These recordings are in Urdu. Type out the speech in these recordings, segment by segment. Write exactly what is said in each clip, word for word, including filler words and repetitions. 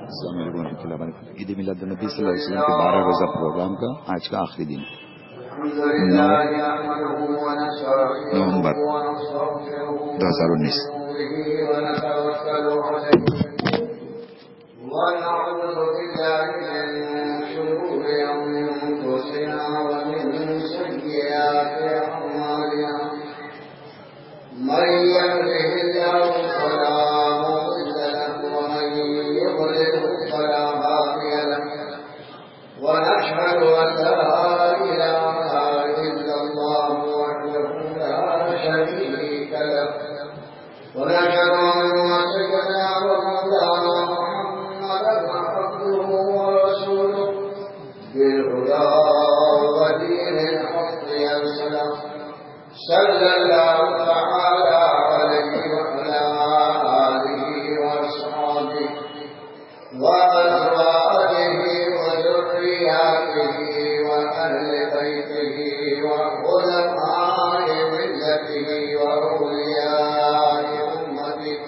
السلام علیکم ورحمۃ اللہ وبرکاتہ. عید میلاد النبی صلی اللہ علیہ وسلم کے بارہ روزہ پروگرام کا آج کا آخری دن نومبر دو ہزار انیس. ونعوذ بالله من شرور أنفسنا ومن سيئات أعمالنا من يهده الله فلا مضل له ومن يضلل فلا هادي له ونشهد أن لا إله إلا الله وحده لا شريك له ونشهد أن سيدنا ومولانا عبده ورسوله بالهدى ودين الحق يرسله صلى الله تعالى عليه وعلى آله وأصحابه وأزواجه وذرياته وأهل بيته وعلماء ملته وأولياء أمته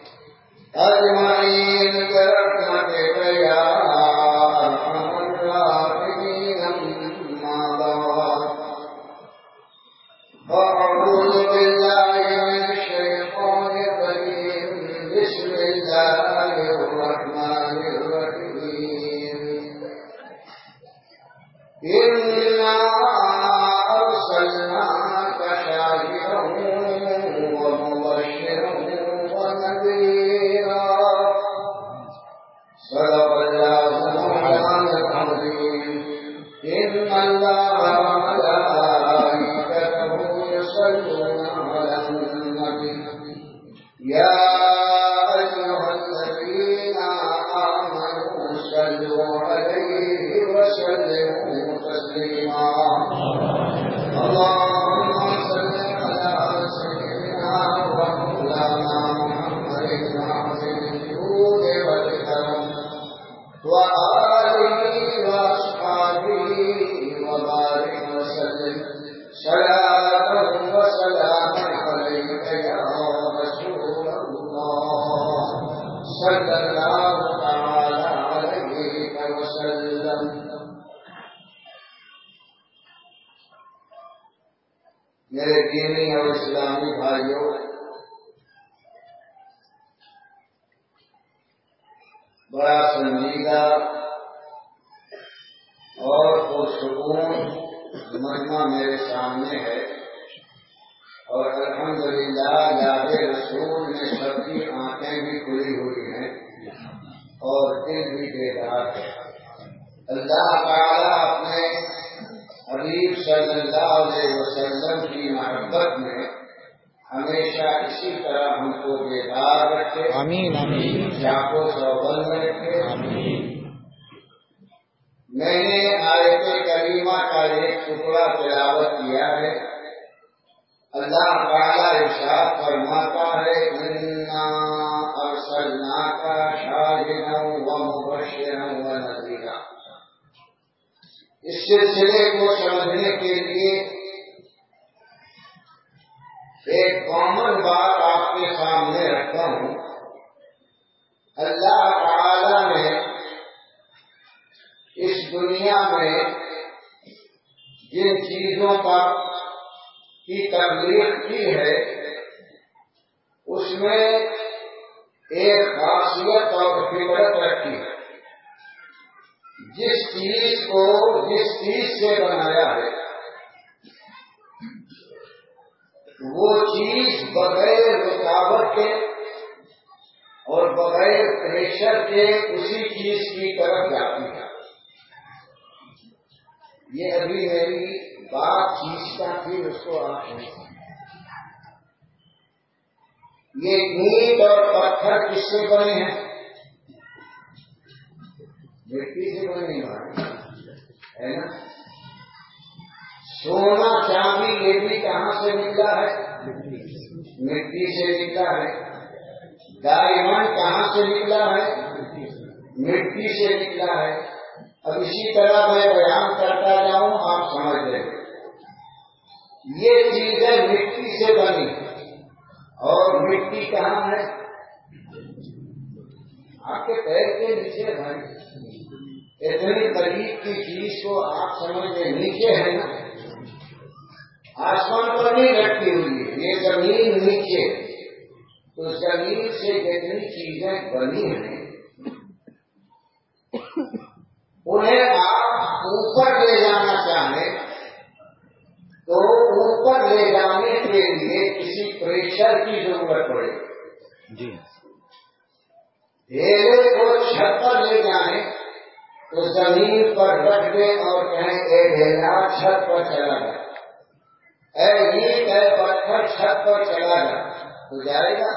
أجمعين برحمتك يا أرحم الراحمين. أما بعد أعوذ بالله من الشيطان الرجيم. بسم الله الرحمن الرحيم. إنا أرسلناك شاهدا ومبشرا ونذيرا. صدق الله مولانا العظيم. إن الله وملائكته يصلون على النبي يا أيها الذين آمنوا صلوا عليه وسلموا تسليما. اللهم صل على سيدنا ومولانا محمد عظيم الجود والكرم وآله وأصحابه وبارك وسلم صلاة وسلام عليك يا رسول الله صلى الله تعالى عليك وسلم. میرے دینی اور اسلامی بھائیوں، بڑا سنجیدہ اور پرسکون مجمع میرے سامنے ہے اور الحمدللہ یاد رسول میں سب کی آنکھیں بھی کھلی ہوئی ہیں اور دل بھی بیدار ہے. اللہ تعالیٰ اپنے حبیب صلی اللہ علیہ وسلم کی محبت میں ہمیشہ اسی طرح ہم کو بیدار رکھے، آمین آمین. جاگو چوبند میں رکھے. میں نے آیت کریمہ کا ایک ٹکڑا تلاوت کیا ہے. اللہ تعالیٰ ارشاد فرماتا ہے انا ارسلناک شاہدا ومبشرا ونذیرا. اس سلسلے کو سمجھنے کے لیے ایک کامن بات آپ کے سامنے رکھتا ہوں. اللہ تعالی نے اس دنیا میں جن چیزوں پر کی تبلیغ کی ہے اس میں ایک خاصیت اور فطرت رکھی ہے. جس چیز کو جس چیز سے بنایا ہے وہ چیز بغیر رکاوٹ کے اور بغیر پریشر کے اسی چیز کی طرف جاتی ہے. یہ ابھی میری بات چیز کا تھی، اس کو آپ یہ اینٹ اور پتھر کس سے بنے ہیں؟ مٹی سے بنے ہے نا. سونا چاندی یہ بھی کہاں سے نکلا ہے؟ مٹی سے نکلا ہے. ڈائمنڈ کہاں سے نکلا ہے؟ مٹی سے نکلا ہے. اب اسی طرح میں بیان کرتا جاؤں آپ سمجھ لیں. یہ چیزیں مٹی سے بنی اور مٹی کہاں ہے؟ آپ کے پیر کے نیچے بھائی اتنی قریب کی چیز کو آپ سمجھتے نیچے ہے نا، آسمان پر نہیں لٹکی ہوئی ہے، یہ زمین نیچے، تو زمین سے جتنی چیزیں بنی ہیں انہیں آپ اوپر لے جانا چاہیں تو اوپر لے جانے کے لیے کسی پریشر کی ضرورت پڑے گی جی۔ ڈھیلے کو چھت پر لے جائیں تو زمین پر رکھ دیں اور کہیں اے ڈھیلا چھت پر چلا جائے، اے اینٹ اے پتھر چھت پر چلا جا، تو جائے گا؟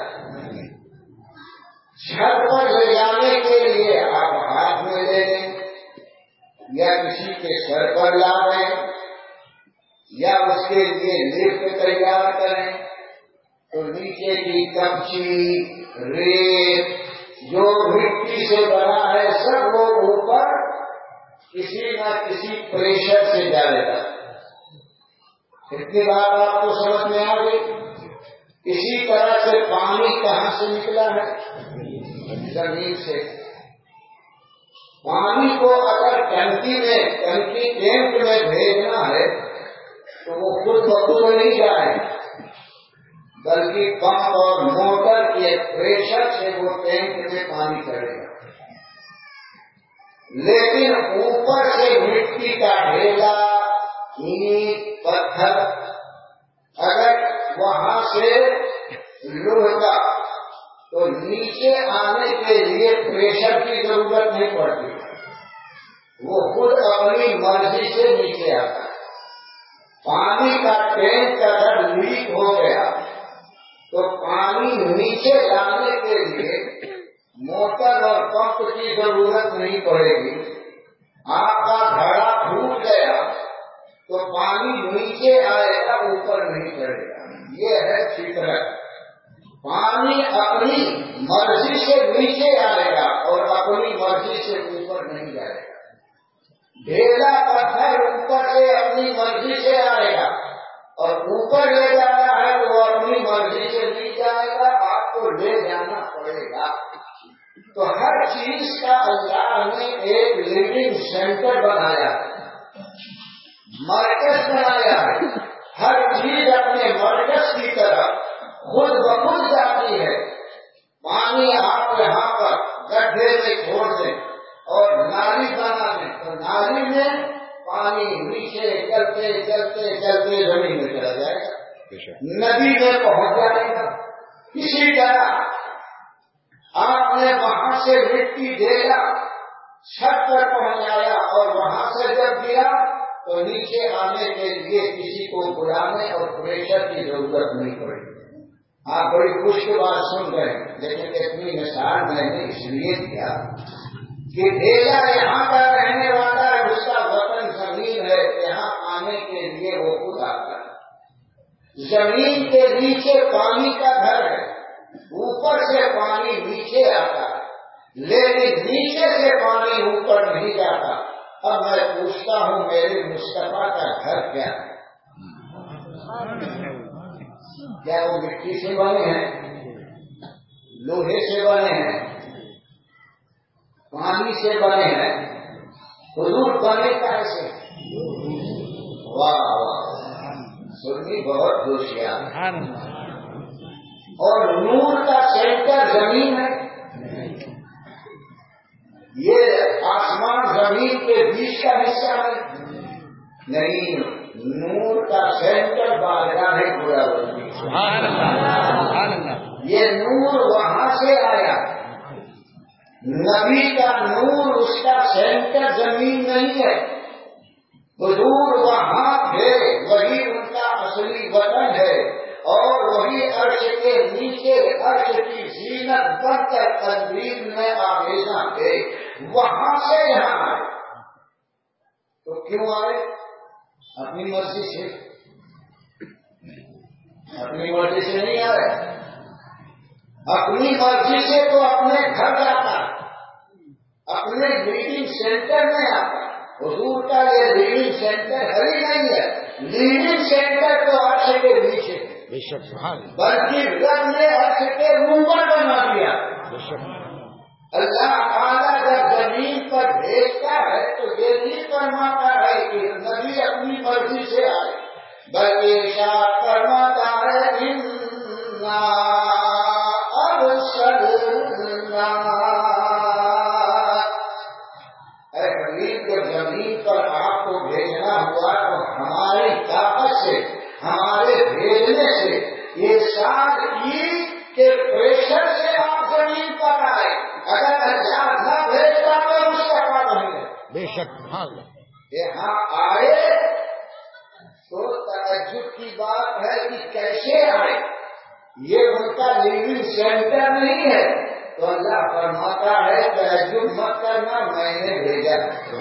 چھت پر لے جانے کے لیے آپ ہاتھ میں لے لیں یا کسی کے سر پر لا دیں یا اس کے لیے لفٹ تیار کریں، تو نیچے کی کپچی ریت جو مٹی سے بنا ہے سب وہ اوپر کسی نہ کسی پریشر سے جائے گا۔ اتنی بات آپ کو سمجھ میں آ گئی؟ اسی طرح سے پانی کہاں سے نکلا ہے؟ زمین سے۔ پانی کو اگر ٹنکی میں ٹنکی ٹینک میں بھیجنا ہے تو وہ خود بخود نہیں جائے، بلکہ پمپ اور موٹر کے پریشر سے وہ ٹینک میں پانی چڑھے گا۔ لیکن اوپر سے مٹی کا ڈھیلا اینٹ پتھر اگر وہاں سے لڑکا تو نیچے آنے کے لیے پریشر کی ضرورت نہیں پڑتی، وہ خود اپنی مرضی سے نیچے آتا ہے۔ پانی کا ٹینک اگر لیک ہو گیا تو پانی نیچے لانے کے لیے موٹر اور پمپ کی ضرورت نہیں پڑے گی۔ آپ کا گھڑا پھوٹ گیا تو پانی نیچے آئے گا، اوپر نہیں چڑھے گا۔ یہ ہے فطرت۔ پانی اپنی مرضی سے نیچے آئے گا اور اپنی مرضی سے اوپر نہیں جائے گا۔ ڈھیلا پتھر اوپر سے اپنی مرضی سے آئے گا اور اوپر لے جانا ہے تو وہ اپنی مرضی سے نہیں جائے گا، آپ کو لے جانا پڑے گا۔ تو ہر چیز کا اللہ نے ایک لیونگ سینٹر بنایا ہے، مرکز بنایا ہے۔ ہر چیز اپنے مرکز کی طرف خود بخود جاتی ہے۔ پانی آپ یہاں پر گڈھے میں چھوڑ دیں اور نالی بنا دیں تو نالی میں پانی نیچے چلتے چلتے چلتے زمین میں چلا جائے گا، ندی میں پہنچ جائے گا۔ اسی طرح آپ نے وہاں سے مٹی ڈھیلا چھت پر پہنچایا اور وہاں سے جب گیا تو نیچے آنے کے لیے کسی کو بلانے اور پریشر کی ضرورت نہیں پڑی۔ آپ بڑی خوش کی بات سن رہے ہیں، لیکن اتنی مثال میں نے اس لیے کیا کہ ڈھیلا یہاں کا رہنے والا ہے، اس کا وطن زمین ہے، یہاں آنے کے لیے وہ خود آتا ہے۔ زمین کے نیچے پانی کا گھر ہے، اوپر سے پانی نیچے آتا ہے، لیکن نیچے سے پانی اوپر نہیں جاتا۔ اب میں پوچھتا ہوں میرے مصطفیٰ کا گھر کیا ہے؟ کیا وہ مٹی سے بنے ہیں، لوہے سے بنے ہیں، پانی سے بنے ہیں؟ حضور بنے کیسے؟ واہ واہ، سنی بہت ہوشیار۔ اور نور کا سینٹر زمین ہے، یہ آسمان زمین کے بیچ کا حصہ ہے؟ نہیں، نور کا سینٹر بارگاہ ہے پورا زمین۔ یہ نور وہاں سے آیا، نبی کا نور اس کا سینٹر زمین نہیں ہے، حضور وہاں تھے، وہی ان کا اصلی وطن ہے اور وہی عرش کے نیچے عرش کی زینت بن کر تدبیر میں آویزاں تھے، وہاں سے یہاں آئے۔ تو کیوں آئے؟ اپنی مرضی سے، اپنی مرضی سے نہیں آئے۔ اپنی مرضی سے تو اپنے گھر جاتا، اپنے لیونگ سینٹر میں آتا۔ حضور کا یہ لیونگ سینٹر ہے ہی نہیں ہے، لیونگ سینٹر تو عرش کے نیچے بلکہ رب نے عرش کے اوپر بنا دیا۔ اللہ تعالیٰ جب زمین پر بھیجتا ہے تو یہ نہیں فرماتا ہے کہ نبی اپنی مرضی سے آئے، بلکہ ارشاد فرماتا ہے انا ارسلنا، اے حبیب جب زمین پر آپ کو بھیجنا ہوا تو ہماری طاقت سے، ہمارے بھیجنے سے یہ ساتھ کی کہ پریشر سے آپ زمین پر آئے، اگر اللہ نہ بھیجتا تو اس کا کام نہیں ہے۔ بے شک یہاں آئے تو تعجب کی بات ہے کہ کیسے آئے، یہ ان کا لیونگ سینٹر نہیں ہے، تو اللہ فرماتا ہے تعجب مت کرنا، میں نے بھیجا۔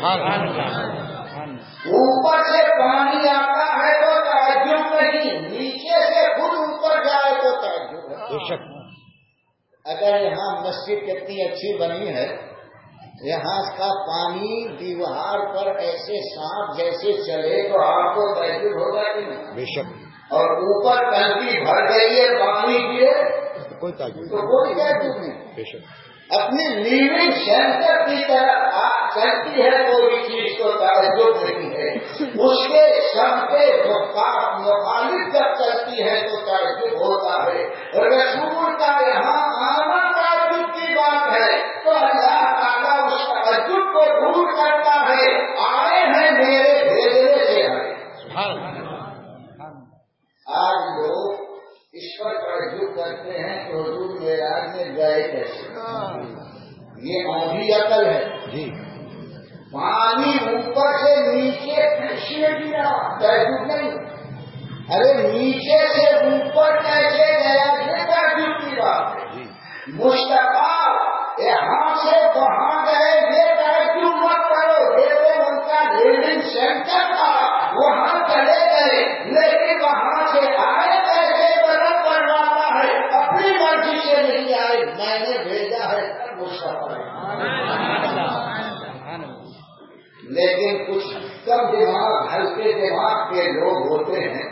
اوپر سے پانی آتا ہے تو تعجب نہیں، نیچے سے خود اوپر جائے تو تعجب ہے۔ بے شک اگر یہاں مسجد کتنی اچھی بنی ہے، یہاں کا پانی دیوار پر ایسے سانپ جیسے چلے تو آپ کو تعجب ہوگا کہ نہیں؟ بے شک اور اوپر ٹنکی بھر گئی ہے پانی گرے کوئی تعجب تو کوئی تعجب نہیں۔ بے شک اپنی لیونگ سینٹر کی طرف آپ چلتی ہے کوئی چیز تو تعجب نہیں ہے، اس کے سب کے مخالف جب چلتی ہے تو تعجب ہوتا ہے۔ رسول کا یہاں آنا تعجب کی بات ہے تو اللہ تعالیٰ اس تعجب کو دور کرتا ہے، آئے ہیں میرے بھیجنے سے آئے۔ آج لوگ اس پر تعجب کرتے ہیں کہ حضور معراج میں گئے کیسے، یہ آدھی عقل ہے۔ جی پانی اوپر سے نیچے کیسے گرا، تعجب نہیں، ارے نیچے سے اوپر کیسے گیا یہ تعجب کی بات ہے۔ جی مصطفیٰ یہاں سے وہاں گئے یہ تعجب مت کرو، یہ ان کا لیونگ سینٹر تھا، وہاں چلے گئے، لیکن وہاں سے آئے کیسے بدل کرواتا ہے، اپنی مرضی سے نہیں آئے، میں نے بھیجا ہے مصطفیٰ۔ لیکن کچھ کم دماغ ہلکے دماغ کے لوگ ہوتے ہیں،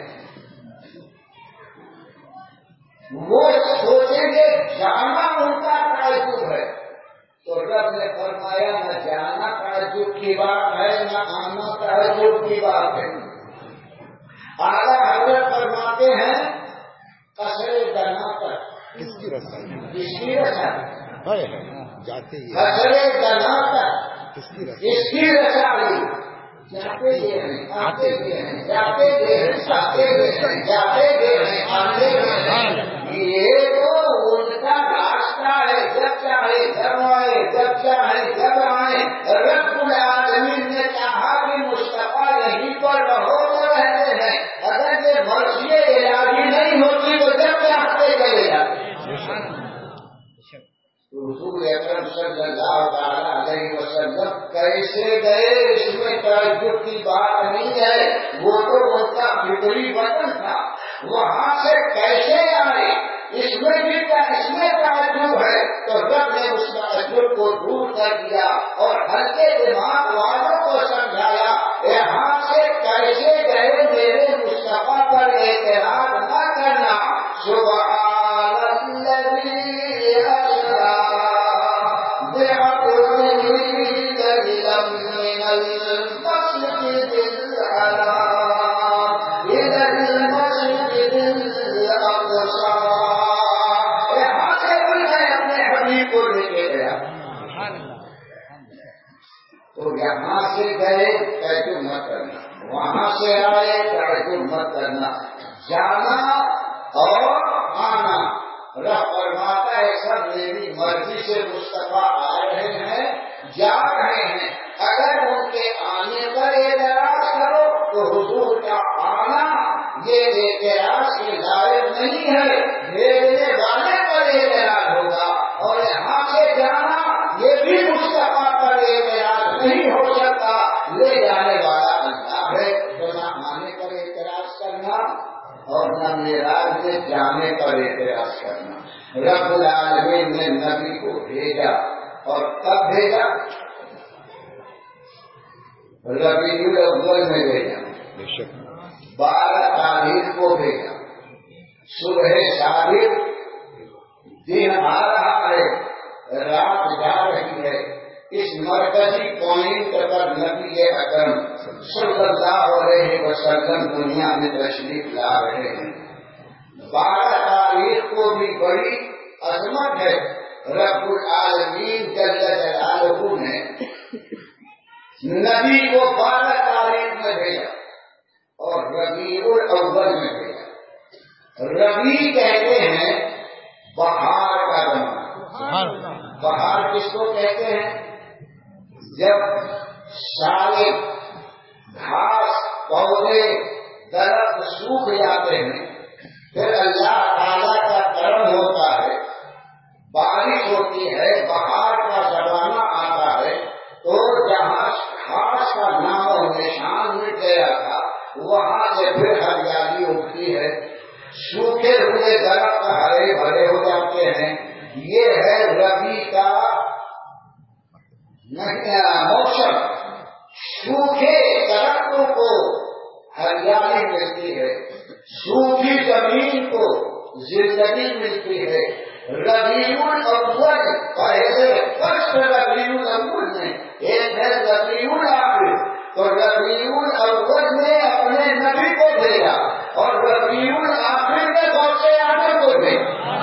وہ سوچیں گے جانا ان کا تعجب ہے، تو رب نے فرمایا نہ جانا تعجب کی بات ہے نہ آنا تعجب کی بات ہے۔ اعلیٰ حضرت فرماتے ہیں قصر دنا پر کس کی رسائی کس کی رسائی، ہے جاتے ہی قصر دنا پر کس کی رسائی، اس کی رسائی، جاتے گئے ہیں آتے گئے ہیں، جاتے گئے ہیں آتے گئے ہیں، جاتے گئے ہیں آتے گئے ہیں، یہ تو ان کا راستہ ہے، جب چاہے جب آئے، جب چاہے جب آئے۔ رب العالمین نے کہا کہ مصطفیٰ یہیں پر رہو تو رہتے ہیں، اگر یہ مرضی الہی نہیں ہوتی تو جب چاہتے چلے جاتے۔ حضور اکرم صلی اللہ تعالیٰ علیہ وسلم کیسے گئے اس میں تعجب کی بات نہیں ہے، وہ تو ان کا فطری وطن تھا، وہاں سے کیسے آئے اس میں بھی اس میں تعجب ہے، تو رب نے اس تعجب کو دور کر دیا اور ہلکے دماغ والوں کو سمجھایا یہاں سے کیسے گئے میرے مصطفیٰ پر اعتراض نہ کرنا۔ سبحان الذی اسریٰ بعبدہ لیلا من المسجد الحرام الی المسجد الاقصی، یہاں سے بھی میں اپنے حبیب کو لے کے گیا، تو یہاں سے گئے تعجب مت کرنا، وہاں سے آئے تعجب مت کرنا، جانا اور آنا رب فرماتا ہے سب میری مرضی سے مصطفیٰ آ رہے ہیں، جا رہے ہیں، اگر ان کے آنے پر اعتراض کرو تو حضور کا آنا یہ اعتراض کے لائق نہیں ہے، بھیجنے والے پر اعتراض ہوگا، اور یہاں سے جانا یہ بھی مصطفیٰ پر اعتراض نہیں ہو سکتا، لے جانے والا اللہ ہے، تو نہ آنے پر اعتراض کرنا اور نہ معراج میں جانے پر اعتراض کرنا۔ رب العالمین نے نبی کو بھیجا، اور کب بھیجا؟ ربیع الاول میں بھیجا، بارہ تاریخ کو بھیجا، صبح صادق دن آ رہا ہے، رات جا رہی ہے، اس مرکزی پوائنٹ پر نبی اکرم صلی اللہ علیہ وسلم دنیا میں تشریف لا رہے ہیں۔ بارہ تاریخ کو بھی بڑی عظمت ہے، رب العالمین جل جلالہ نے نبی کو بارہ تاریخ میں بھیجا اور ربیع الاول میں بھیجا۔ ربیع کہتے ہیں بہار کا زمانہ۔ بہار کس کو کہتے ہیں؟ جب سارے گھاس پودے درخت سوکھ جاتے ہیں، پھر اللہ تعالیٰ کا کرم ہوتا ہے، بارش ہوتی ہے، بہار کا زمانہ آتا ہے، تو جہاں گھاس کا نام و نشان مٹ گیا تھا وہاں سے پھر ہریالی اٹھتی ہے، سوکھے ہوئے درخت ہرے بھرے ہو جاتے ہیں۔ یہ ہے ربیع کا موسم۔ سوکھے درختوں کو ہریالی ملتی ہے، سوکھی زمین کو زندگی ملتی ہے۔ ربیع الاول پہلے فصل ربیع الاول میں ایک ہے ربیع الاخر، تو ربیع الاول نے اپنے نبی کو بھیجا اور ربیع الاخر نے غوث اعظم کو بھیجا۔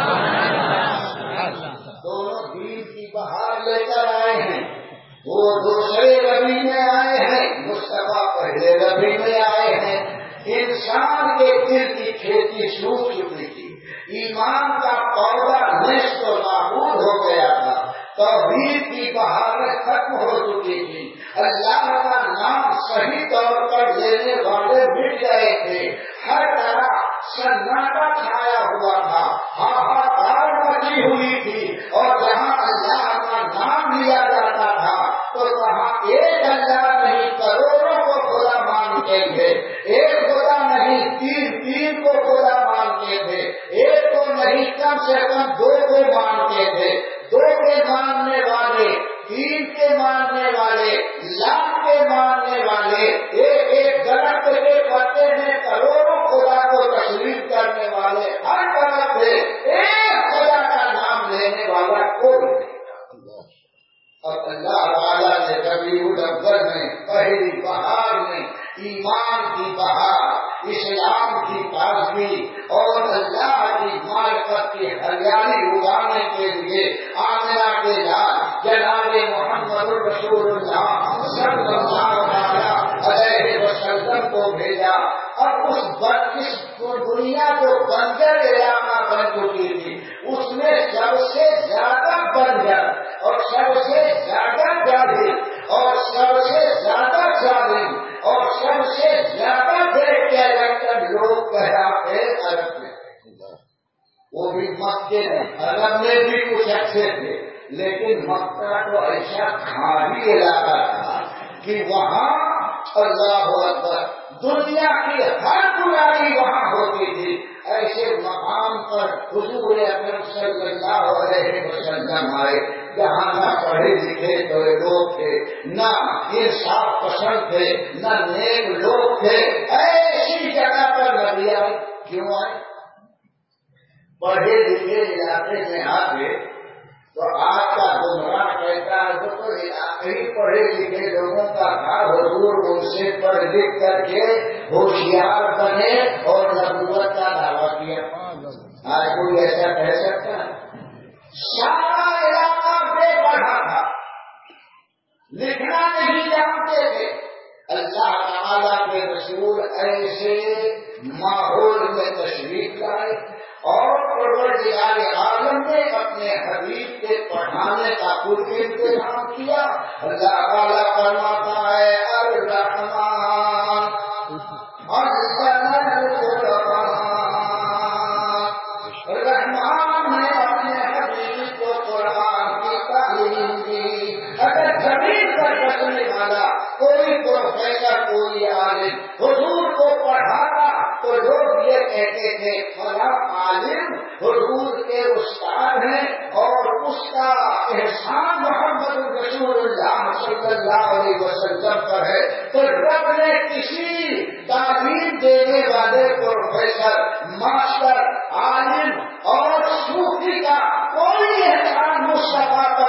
دونوں دین کی بہار لے کر آئے ہیں، وہ دوسرے ربیع میں آئے ہیں، مصطفیٰ پہلے ربیع میں آئے ہیں۔ انسان کے دل کی کھیتی سوکھ چکی تھی، ایمان کا پودا نشت و نابود ہو گیا تھا، توحید کی بہاریں ختم ہو چکی تھی، اللہ کا نام صحیح طور پر لینے والے مٹ گئے تھے، ہر طرح سناٹا چھایا ہوا تھا، ہاہاکار مچی ہوئی تھی، اور جہاں اللہ کا نام لیا جاتا تھا تو وہاں ایک اللہ نہیں کروڑوں کو خدا مانتے تھے، ایک خدا نہیں تین تین کو خدا مانتے تھے، ایک کو نہیں کم سے کم دو کو مانتے تھے، دو کے ماننے والے، تین کے ماننے والے، لاکھ کے ماننے والے، ایک ایک درخت کے پتے میں کروڑوں خدا کو تسلیم کرنے والے ہر طرف سے ایک خدا کا نام لینے والا کوئی نہیں۔ اب اللہ تعالیٰ نے ربیع الاول میں پہلی بہار میں ایمان کی بہار، اسلام کی تازگی اور اللہ کی معرفت کی ہریالی اگانے کے لیے آمنہ کے لال جناب محمد رسول اللہ صلی اللہ علیہ وسلم کو بھیجا۔ اب اس اس دنیا جو بنجر علاقہ بن چکی تھی اس میں سب سے زیادہ بنجر اور سب سے زیادہ جاہل اور سب سے زیادہ ظالم اور سب سے زیادہ بے کیریکٹر لوگ کہلاتے عرب میں، وہ بھی مکے میں۔ عرب میں بھی کچھ اچھے تھے لیکن مکہ تو ایسا کھاری علاقہ تھا کہ وہاں اللہ اکبر دنیا کی ہر برائی وہاں ہوتی تھی۔ ایسے مقام پر حضور اکرم صلی اللہ علیہ وسلم آئے جہاں نہ پڑھے لکھے تو لوگ تھے، نہ انصاف پسند تھے، نہ نیک لوگ تھے، ایسی جگہ پر نبی آئے۔ کیوں آئے؟ پڑھے لکھے علاقے میں آ گئے تو آپ کا گمراہ کہتا ہے تو تو علاقے ہی پڑھے لکھے لوگوں کا تھا، حضور ان سے پڑھ لکھ کر کے ہوشیار بنے اور نبوت کا دعویٰ کیا۔ آج کوئی ایسا کہہ سکتا ہے؟ سارا علاقہ بے پڑھا تھا، لکھنا نہیں جانتے تھے۔ اللہ تعالیٰ کے رسول ایسے ماحول میں تشریف لائے اور پروردگار عالم نے اپنے حبیب کے پڑھانے کا خود انتظام کیا۔ اللہ تعالیٰ فرماتا ہے الرحمن رحمان نے اپنے حبیب کو قرآن کی تعلیم دی۔ اگر زمین پر بسنے والا کوئی پروفیسر کوئی عالم حضور کو پڑھاتا تو لوگ یہ کہتے تھے فلاں عالم حضور کے استاد ہیں اور اس کا احسان محمد رسول اللہ صلی اللہ علیہ وسلم پر ہے۔ تو رب نے کسی تعلیم دینے والے پروفیسر، ماسٹر، عالم اور صوفی کا کوئی احسان مصطفیٰ پر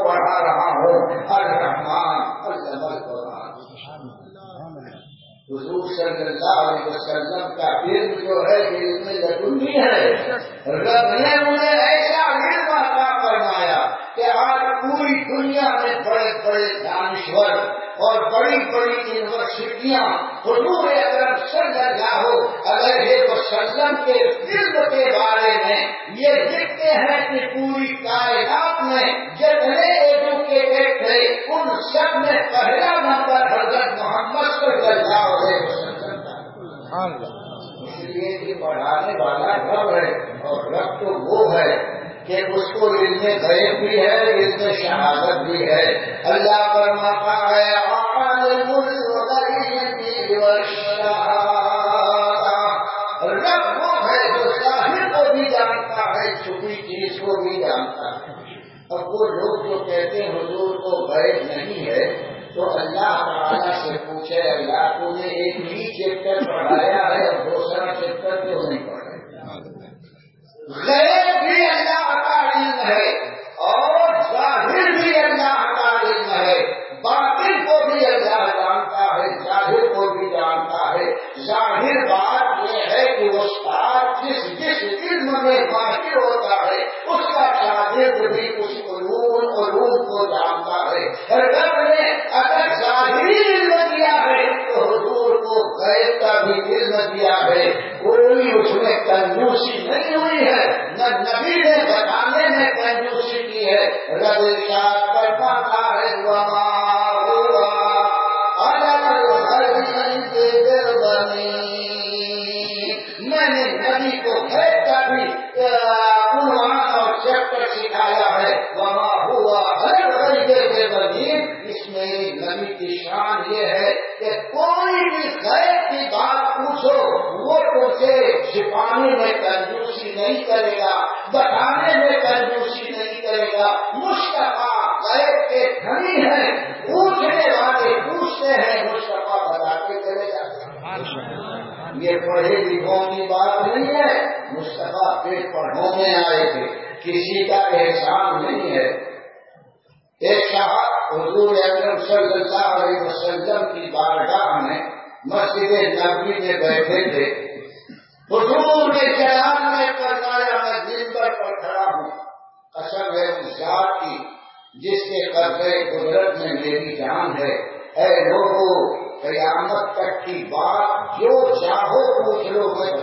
पढ़ा रहा हूँ। अर-रहमान अल्लम अल-कुरान। हुजूर सल्लल्लाहु अलैहि वसल्लम का इल्म जो है इल्म लदुनी है। रब ने उन्हें ऐसा इल्म अता फरमाया कि आज पूरी दुनिया में बड़े बड़े दानिश्वर और बड़ी बड़ी यूनिवर्सिटियाँ हुजूर अकरम सल्लल्लाहु अलैहि वसल्लम के इल्म के बारे में ये लिखते हैं कि पूरी कायनात में जितने एजुकेटेड थे उन सब में पहला नंबर हजरत मोहम्मद सल्लल्लाहु अलैहि वसल्लम था। इसलिए कि पढ़ाने वाला रब है और रब तो वो है कि उसको इल्म गैब भी है, इल्म शहादत भी है। अल्लाह फरमाता है आलिमुल गैबि वश्शहादा, रब वो है जो ज़ाहिर को भी जानता है, छुपी चीज को भी जानता है। अब वो लोग जो कहते हैं हुजूर को गैब नहीं है, तो अल्लाह ताला से पूछे, अल्लाह तूने एक ही चैप्टर पढ़ाया है और दूसरा चैप्टर क्यों नहीं पढ़ाया? गैब भी अल्लाह का इल्म है और ज़ाहिर भी अल्लाह का इल्म है। बातिन को भी अल्लाह जानता है, ज़ाहिर को भी जानता है। ज़ाहिर बात यह है कि उस्ताद जिस जिस इल्म में माहिर होता है उसका शागिर्द भी उस उलूम उलूम को जानता है। रब ने अगर ज़ाहिरी इल्म दिया है तो हुजूर को गैब का भी इल्म दिया है। कोई उसमें कंजूसी नहीं हुई है, न नबी ने बताने में कंजूसी की है। रब इरशाद फरमाता है वमा हुआ अलल गैबि बिरबनी, मैंने नबी को गैब का भी उन्वान और चैप्टर सिखाया है। वमा हुआ अलल गैबि बिरबनी, इसमें नबी की शान ये है कि कोई भी गैब की बात पूछो वो तुझे छिपाने में कंजूसी नहीं करेगा, बताने में कंजूसी नहीं करेगा। मुस्तफा गैब के धनी है, पूछने वाले पूछते हैं, मुस्तफा बताते चले जाते हैं। ये पढ़े लिखों की बात नहीं है, मुस्तफा पेट पढ़ों में आए थे, किसी का एहसान नहीं है। एक साहब हुजूर अकरम सल्लल्लाहु अलैहि वसल्लम की बारगाह में मस्जिद नबवी में बैठे थे। हुजूर ने जलाल में फरमाया, मैं मिंबर पर खड़ा हूँ, कसम है उस जात की जिसके कब्ज़े कुदरत में मेरी जान है। ऐ लोगों, क़यामत तक की बात जो चाहो पूछ लो, मैं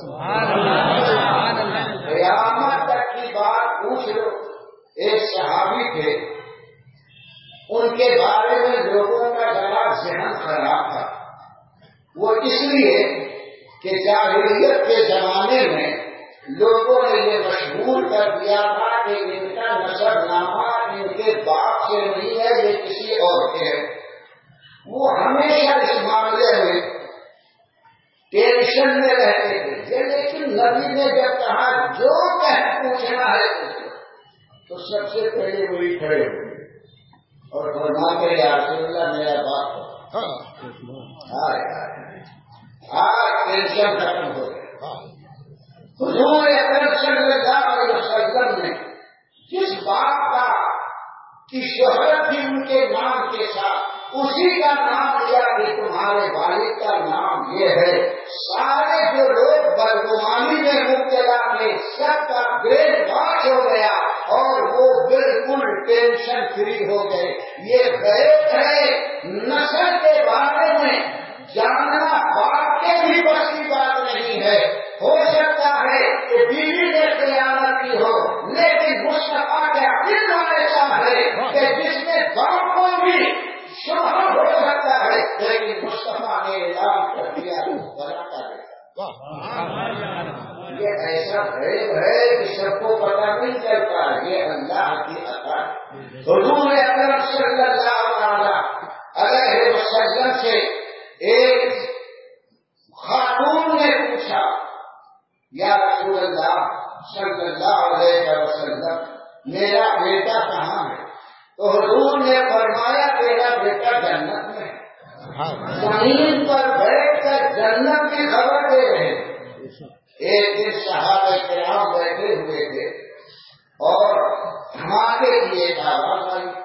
क़यामत तक की बात पूछ लो। एक सहाबी थे, उनके बारे में लोगों का जरा ज़हन खराब था। वो इसलिए कि जाहिलियत के जमाने में लोगों ने ये मशहूर कर दिया था कि इनका नसबनामा इनके बाप से नहीं है, ये किसी और के है। वो हमेशा इस मामले में टेंशन में रहते थे। लेकिन नबी ने जब कहा जो कह पूछना है तो सबसे पहले वही खड़े हुए और फरमाते या रसूलल्लाह मेरा बाप आज टेंशन खत्म हो गया। हुजूर अकरम सल्लल्लाहु अलैहि वसल्लम ने जिस बात का की शोहरत थी उनके नाम के साथ, उसी का नाम लिया कि तुम्हारे वालिद का नाम ये है। सारे जो लोग बदगुमानी में मुब्तला थे सबका ब्रेन वॉश हो गया और वो बिल्कुल टेंशन फ्री हो गए। ये गैब है, नस्ल के बारे में जानना बाप के भी बस की बात नहीं है। हो सकता है कि बीवी ने खयानत की हो, लेकिन मुस्तफा का इल्म ऐसा है कि जिसमें बाप को भी शुभ हो सकता है, लेकिन मुस्तफा ने ऐलान कर दिया बना कर ये ऐसा गैब है कि सबको पता नहीं चलता, ये अल्लाह की अता। हुजूर अकरम सल्लल्लाहु अलैहि वसल्लम से एक खातून ने पूछा, या रसूलल्लाह सल्लल्लाहु अलैहि वसल्लम मेरा बेटा कहाँ है? तो हुजूर ने फरमाया तेरा बेटा जन्नत में है। जमीन पर बैठ कर जन्नत की खबर दे रहे। एक दिन सहाबा किराम बैठे हुए थे और धमाके की एक आवाज आई।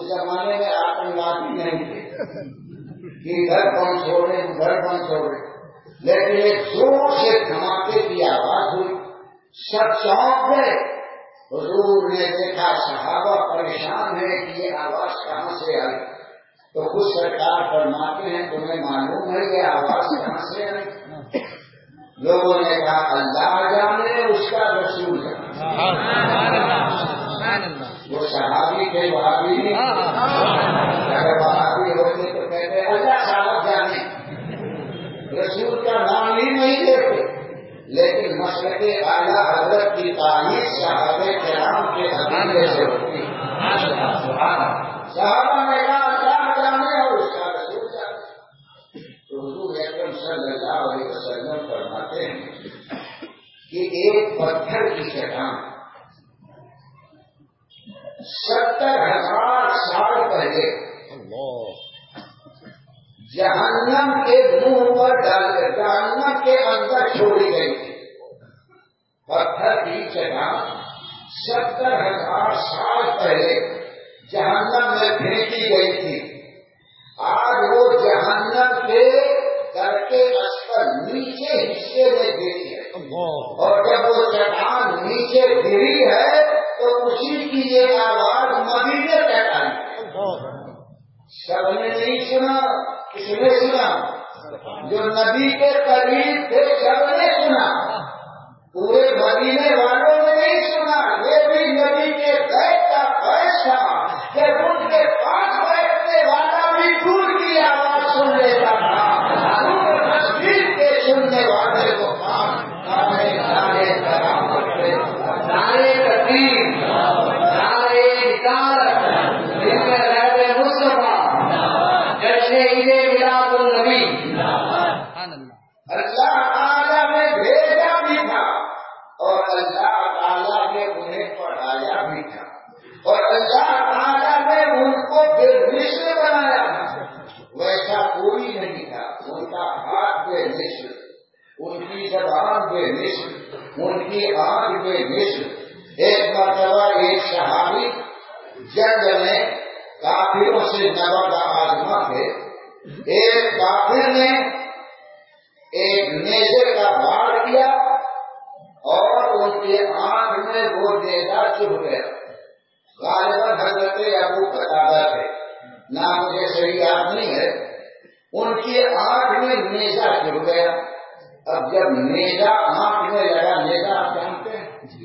زمانے میں آتنکوادی نہیں تھے کہ گھر کون چھوڑے گھر کون چھوڑے، لیکن ایک زور سے دھماکے کی آواز ہوئی، سب چونک گئے۔ حضور نے دیکھا صحابہ پریشان ہے کہ یہ آواز کہاں سے آئی، تو خود سرکار فرماتے ہیں تمہیں معلوم ہے یہ آواز کہاں سے آئی؟ لوگوں نے کہا اللہ جانے اس کا رسول جانے۔ وہ صحابی کے وہابی نہیں، اگر وہابی ہوتے تو کہتے اللہ صاحب جانے، رسول کا نام ہی نہیں دیتے، لیکن مسلک اعلیٰ حضرت کی تعریف صحابہ کرام کے عقیدے سے ہوتی ہے۔ صحابہ نے کہا اللہ جانے اور اس کا رسول جانے۔ تو حضور اکرم صلی اللہ علیہ وسلم فرماتے ہیں کہ ایک پتھر کی چٹان ستر ہزار سال پہلے جہنم کے منہ پر ڈال جہنم کے اندر چھوڑی گئی تھی۔ پتھر کی چٹان ستر ہزار سال پہلے جہنم میں پھینکی گئی تھی، آج وہ جہنم کے در کے اسفل نیچے حصے میں گری ہے، اور جب وہ چٹان نیچے گری ہے تو اسی کی یہ آواز مدینے تک آئی۔ سب نے نہیں سنا، کس نے سنا؟ جو نبی کے قریب تھے سب نے سنا، پورے مدینے والوں نے نہیں سنا۔ یہ بھی نبی کے غیب کا فیصلہ کہ ان کے پاس بیٹھنے والا بھی دور کی آواز سن لیتا تھا، تصویر کے سننے والے کو نارے نارے کرامت نارے تقدیر نارے رسالت جن میں رہتے مصطفیٰ جشن عید میلاد النبی اللہ تعالیٰ نے بھیجا بھی تھا اور اللہ تعالیٰ نے انہیں پڑھایا بھی تھا، اور اللہ تعالیٰ نے ان کو بے مثل بنایا تھا۔ ویسا کوئی نہیں تھا، ان کا ہاتھ بے مثل، ان کی زبان بے مثل، ان کی آنکھ بے مثل۔ ایک مرتبہ ایک صحابی جنگ میں کافروں سے نبرد آزما تھے، ایک کافر نے ایک نیزے کا وار کیا اور ان کی آنکھ میں وہ نیزہ چبھ گیا۔ غالباً حضرت ابو قتادہ تھے، نام مجھے صحیح یاد نہیں ہے، ان کی آنکھ میں نیزہ چبھ گیا۔ اب جب نیزہ آنکھ میں لگا، نیزہ آپ جانتے ہیں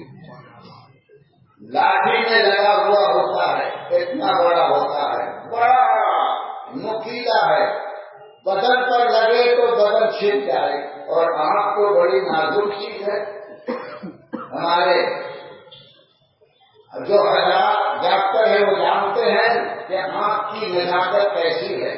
لاٹھی میں لگا ہوا ہوتا ہے، اتنا بڑا ہوتا ہے، بڑا نوکیلا ہے، بدن پر لگے تو بدن چھپ جائے، اور آنکھ تو بڑی نازک چیز ہے۔ ہمارے جو حضرات ڈاکٹر ہیں وہ جانتے ہیں کہ آنکھ کی نزاکت کیسی ہے۔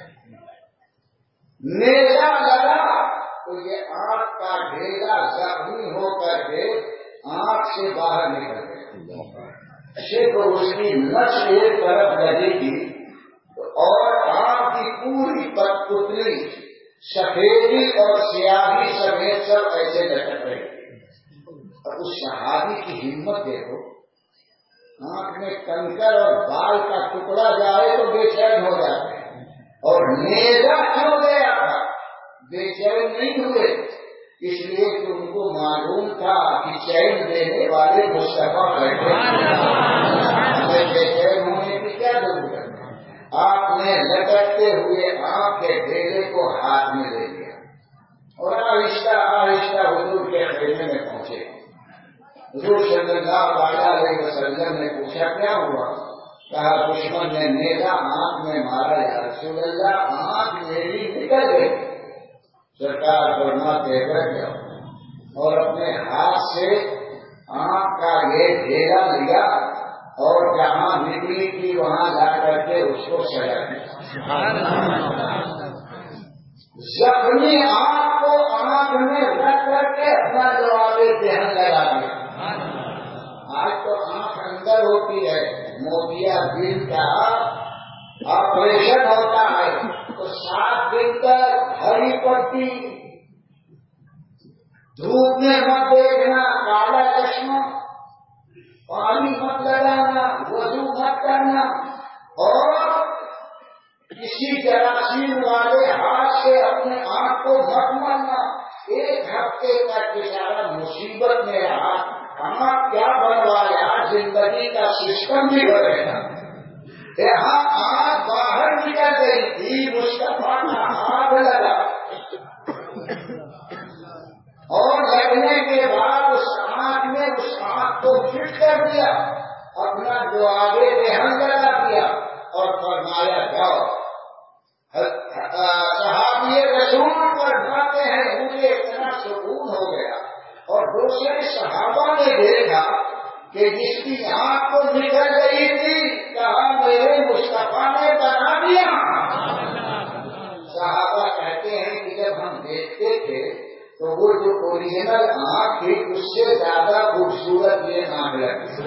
نیزہ لگا تو یہ آنکھ کا ڈھیلا زخمی ہو کر کے آنکھ سے باہر نکل گیا، صرف اس کی نس ایک طرف لگے گی اور آنکھ کی پوری پتلی سفیدی اور سیاہی سمیت سب ایسے لٹک رہے تھے۔ اور اس صحابی کی ہمت دیکھو، آنکھ میں کنکر اور بال کا ٹکڑا جائے تو بے چین ہو جاتے ہیں، اور نیزہ چھو گیا تھا، بے چین نہیں ہوئے، اس لیے کہ ان کو معلوم تھا کہ چین دینے والے مصطفیٰ بیٹھے ہیں، بے چین ہونے کی کیا ضرورت ہے۔ آپ نے لٹکتے ہوئے آنکھ کے ڈھیلے کو ہاتھ میں لے لیا اور آہستہ آہستہ حضور کے خیمے میں پہنچے۔ حضور صلی اللہ علیہ وسلم نے پوچھا کیا ہوا؟ کہا دشمن نے نیزہ آنکھ میں مارا، یا رسول اللہ آنکھ میری نکل گئی۔ سرکار فرماتے بیٹھ جاؤ، اور اپنے ہاتھ سے آنکھ کا یہ ڈھیلا لیا اور جہاں نکلی تھی وہاں جا کر کے اس کو سجا دیا۔ زخمی آنکھ کو آنکھ میں رکھ کر کے اپنا جواب دہن لگا دیا۔ آج تو آنکھ اندر ہوتی ہے، موتیا بل کا آپریشن ہوتا ہے تو سات دن تک ہری پٹی، دھوپ میں مت دیکھنا، کالا چشمہ، پانی مت لگانا، وضو مت کرنا، اور کسی جراثیم والے ہاتھ سے اپنے آپ کو مت مارنا. ایک ہفتے تک بیچارہ مصیبت میں رہا. ہم کیا بنوایا, زندگی کا سسٹم بھی بدلے گا. یہاں آگ باہر نکل گئی تھی, مصطفیٰ کا ہاتھ لگا اور لگنے کے بعد اس آنکھ میں اس آنکھ کو فٹ کر دیا, اپنا جو آگے دہن لگا دیا اور فرمایا جاؤ. صحابی رسول فرماتے ہیں مجھے اتنا سکون ہو گیا. اور دوسرے صحابہ نے دیکھا کہ جس کی آنکھ کو نکل گئی تھی, کہا میرے مصطفیٰ نے بنا دیا. صحابہ کہتے ہیں کہ جب ہم دیکھتے تھے تو وہ جو اوریجنل آنکھ تھی اس سے زیادہ خوبصورت یہ آنکھ لگتی.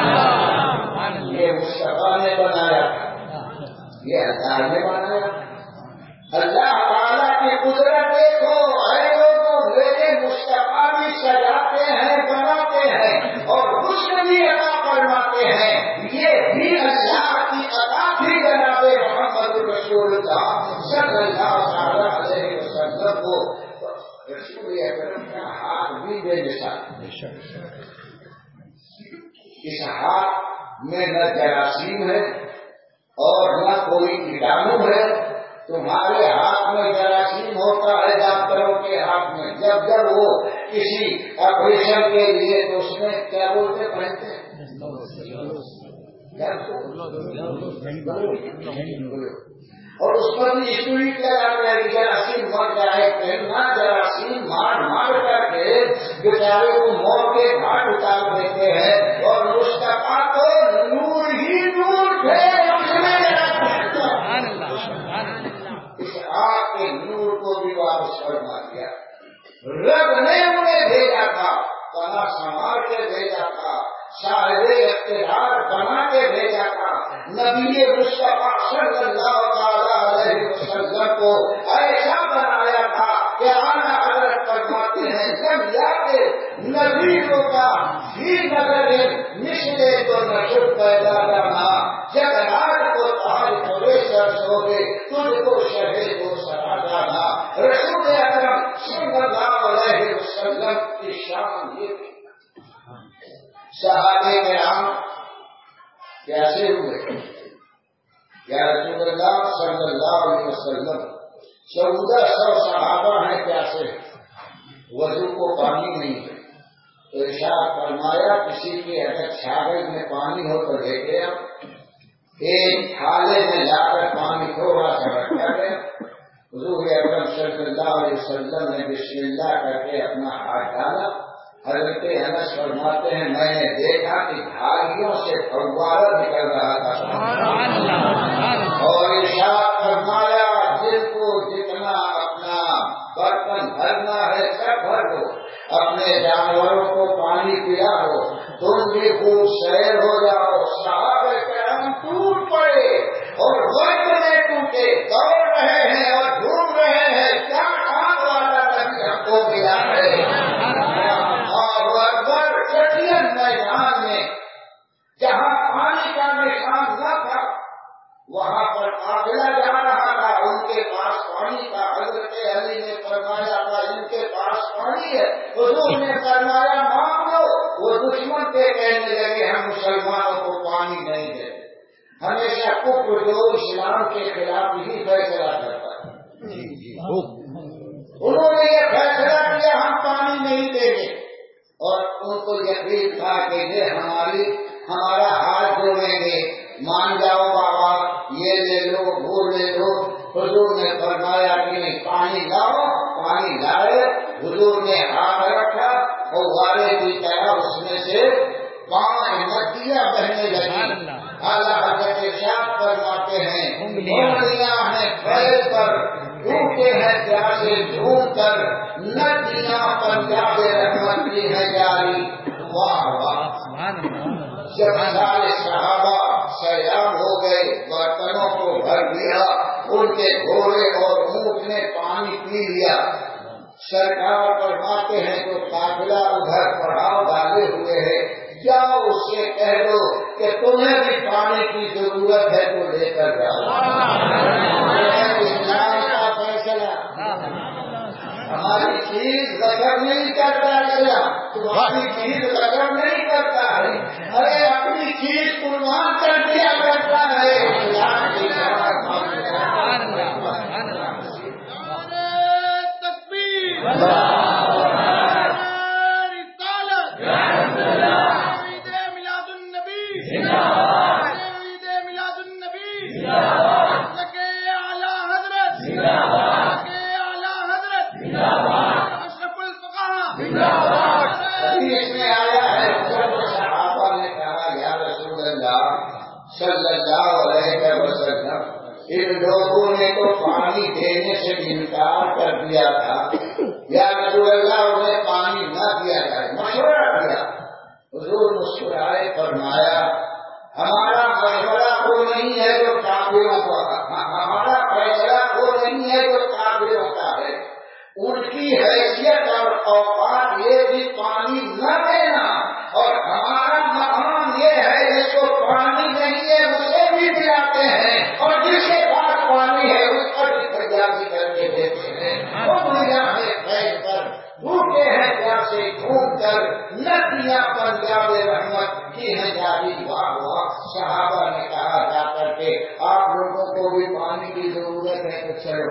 یہ مصطفیٰ نے بنایا تھا, یہ اللہ نے بنایا. اللہ تعالیٰ کی قدرت دیکھو. اے لوگوں, میرے مصطفیٰ بھی سجاتے ہیں, بناتے ہیں اور حسن بھی عطا فرماتے ہیں. یہ بھی اللہ کی عطا تھی جناب محمد رسول اللہ صلی اللہ علیہ وسلم کو. رسول اکرم کا ہاتھ بھی بے مثال. اس ہاتھ میں نہ جراثیم ہے اور نہ کوئی کیٹانو ہے. تمہارے ہاتھ میں جراثیم ہوتا ہے ڈاکٹروں کے ہاتھ میں, جب جب وہ کسی آپریشن کے لیے تو اس میں کیا بولتے پہنتے ہیں, اور اس پر بھی اسٹوری لگا کر جراثیم مر جائے. پہلنا جراثیم مار مار کر کے بیچارے کو موت کے گھاٹ اتار دیتے ہیں. اور مصطفیٰ کو نور ہی نور تھے, اس آگ کے نور کو بھی واپس فرما دیا. رب نے انہیں بھیجا تھا, بنا سنوار کے بھیجا تھا, صاحب اقتدار بنا کے بھیجا تھا. نبی مصطفیٰ صلی اللہ علیہ وسلم کو ایسا بنایا تھا کہ اعلیٰ حضرت فرماتے ہیں جب یا کے نبیوں کا ہی نظر نشلے تو نشر پیدا کرنا, جب رات کو تاج پورے سر سو گے تجھ کو شہر کو سرا جانا. رسول اکرم صلی اللہ علیہ وسلم کی شان یہ تھی. صحابہ کرام کیسے ہوئے, یا رسول اللہ صلی اللہ علیہ وسلم چودہ سو صحابہ ہیں کیسے, وضو کو پانی نہیں ہے تو ارشاد فرمایا کسی کے اگر چھاگل میں پانی ہو تو لے کے ایک تھالے میں لا کر پانی تھوڑا سا رکھا گیا. حضور اکرم صلی اللہ علیہ وسلم نے بسم اللہ کر کے اپنا ہاتھ ڈالا. حضرت انس فرماتے ہیں میں نے دیکھا کہ دھاگیوں سے فوارہ نکل رہا تھا اور ارشاد فرمایا جن کو جتنا اپنا برتن بھرنا ہے سب بھر دو, اپنے جانوروں کو پانی پیا دو, تم بھی خوب سیر ہو جاؤ. صحابہ کرام ٹوٹ پڑے اور وقت میں ٹوٹے, دوڑ رہے ہیں اور ڈھونڈ رہے ہیں کیا کام والا نبی ہم کو ملا ہے. میدان میں جہاں پانی کا نشان نہ تھا وہاں پر قافلہ جا رہا تھا, ان کے پاس پانی کا. حضرت علی نے فرمایا تھا ان کے پاس پانی ہے, حضور نے فرمایا مانگ لو. وہ دشمن کے کہنے لگے ہم مسلمانوں کو پانی نہیں دیتے. ہمیشہ کفر جو اسلام کے خلاف ہی فیصلہ کرتا ہے. انہوں نے یہ فیصلہ کیا ہم پانی نہیں دیں گے اور ان کو یقین تھا کہ یہ ہماری ہمارا ہاتھ جوڑیں گے, مان جاؤ بابا یہ لے لو وہ لے لو. حضور نے فرمایا کہ نہیں پانی لاؤ. پانی لائے, حضور نے ہاتھ رکھا اور وارے کی طرح اس میں سے پانچ ندیاں بہنے لگی. اعلیٰ حضرت ارشاد فرماتے ہیں انگلیاں ہیں پھیل کر ڈوبتے ہیں پیاسے ڈھونڈ کر, ندیاں پنجاب رحمت کی ہے جاری. واہ واہ. جب سارے صحابہ سیلاب ہو گئے, برتنوں کو بھر دیا, ان کے گھوڑے اور اونٹ نے پانی پی لیا. سرکار فرماتے ہیں جو قافلہ ادھر پڑاؤ ڈالے ہوئے ہے جاؤ اس سے کہہ دو کہ تمہیں بھی پانی کی ضرورت ہے تو لے کر جاؤ. اسلام کا فیصلہ. ہماری چیز غضب نہیں کرتا اسلام, تمہاری چیز غضب نہیں کرتا ہے. ارے اپنی چیز قربان کر دیا کرتا ہے اسلام کی صلی اللہ علیہ وسلم ان لوگوں نے تو پانی دینے سے انکار کر دیا تھا, یا رسول اللہ انہیں پانی نہ دیا جائے. مشورہ کیا, حضور مسکرائے, فرمایا ہمارا مشورہ وہ نہیں ہے جو کافروں کا, ہمارا فیصلہ وہ نہیں ہے جو کافروں کا ہے. ان کی حیثیت اور اوقات یہ بھی پانی نہ دینا, اور ہمارا مقام یہ ہے جس کو پانی نہیں ہے اسے بھی دلاتے ہیں, اور جس کے پاس پانی ہے اس پر بھی فریادی کر کے دیتے ہیں. وہ دنیا میں بیٹھ کر بھوکے ہیں پیاسے گھوم کر ندیاں پنجاب رحمت کی ہیں جاری. واہ واہ. صحابہ نے کہا جا کر کے آپ لوگوں کو بھی پانی کی ضرورت ہے تو چلو.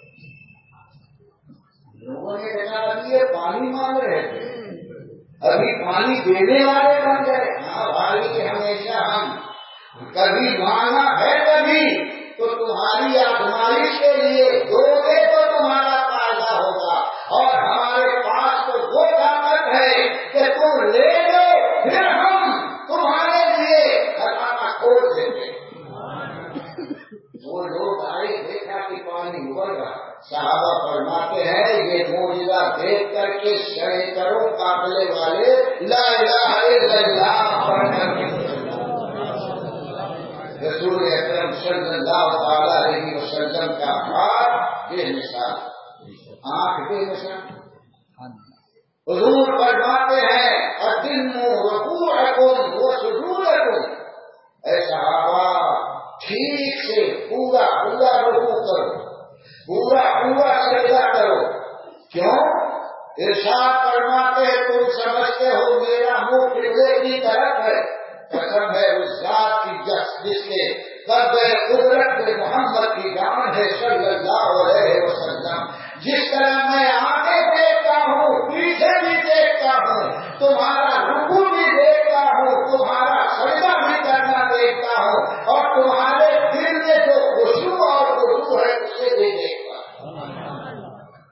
لوگوں نے کہا ابھی یہ پانی مانگ رہے تھے, ابھی پانی دینے والے بن گئے. ہاں بھائی, ہمیشہ ہم کبھی مانگا ہے کبھی تو تمہاری آزمائش کے لیے دو گے تو تمہارا فائدہ ہوگا, اور ہمارے پاس تو وہ طاقت ہے کہ تم لے لو پھر ہم تمہارے لیے خزانہ کھول دیں گے. وہ لوگ آئے, دیکھا کہ پانی ابل رہا. صحابہ فرماتے ہیں یہ معجزہ دیکھ کر کے سینکڑوں قافلے والے لا الہ الا اللہ پڑھ کر رسول اکرم صلی اللہ تعالی علیہ وسلم کا ہاتھ بے مثال, آنکھ بے مثال. حضور فرماتے ہیں اتموا رکوعکم وسجودکم, اے صحابہ ٹھیک سے پورا پورا رکوع کرو, پورا پورا سجدہ کرو. کیوں؟ ارشاد فرماتے ہیں تم سمجھتے ہو میرا منہ قبلے کی طرف ہے, قسم ہے اس ذات کی جس جس کے قبضہ قدرت میں محمد کی جان ہے صلی اللہ علیہ وسلم. جس طرح میں آگے دیکھتا ہوں پیچھے بھی دیکھتا ہوں, تمہارا رکوع بھی دیکھتا ہوں, تمہارا سجدہ بھی کرنا دیکھتا ہوں, اور تمہارے دل میں جو خشوع اور خضوع ہے اسے بھی دیکھتا ہوں.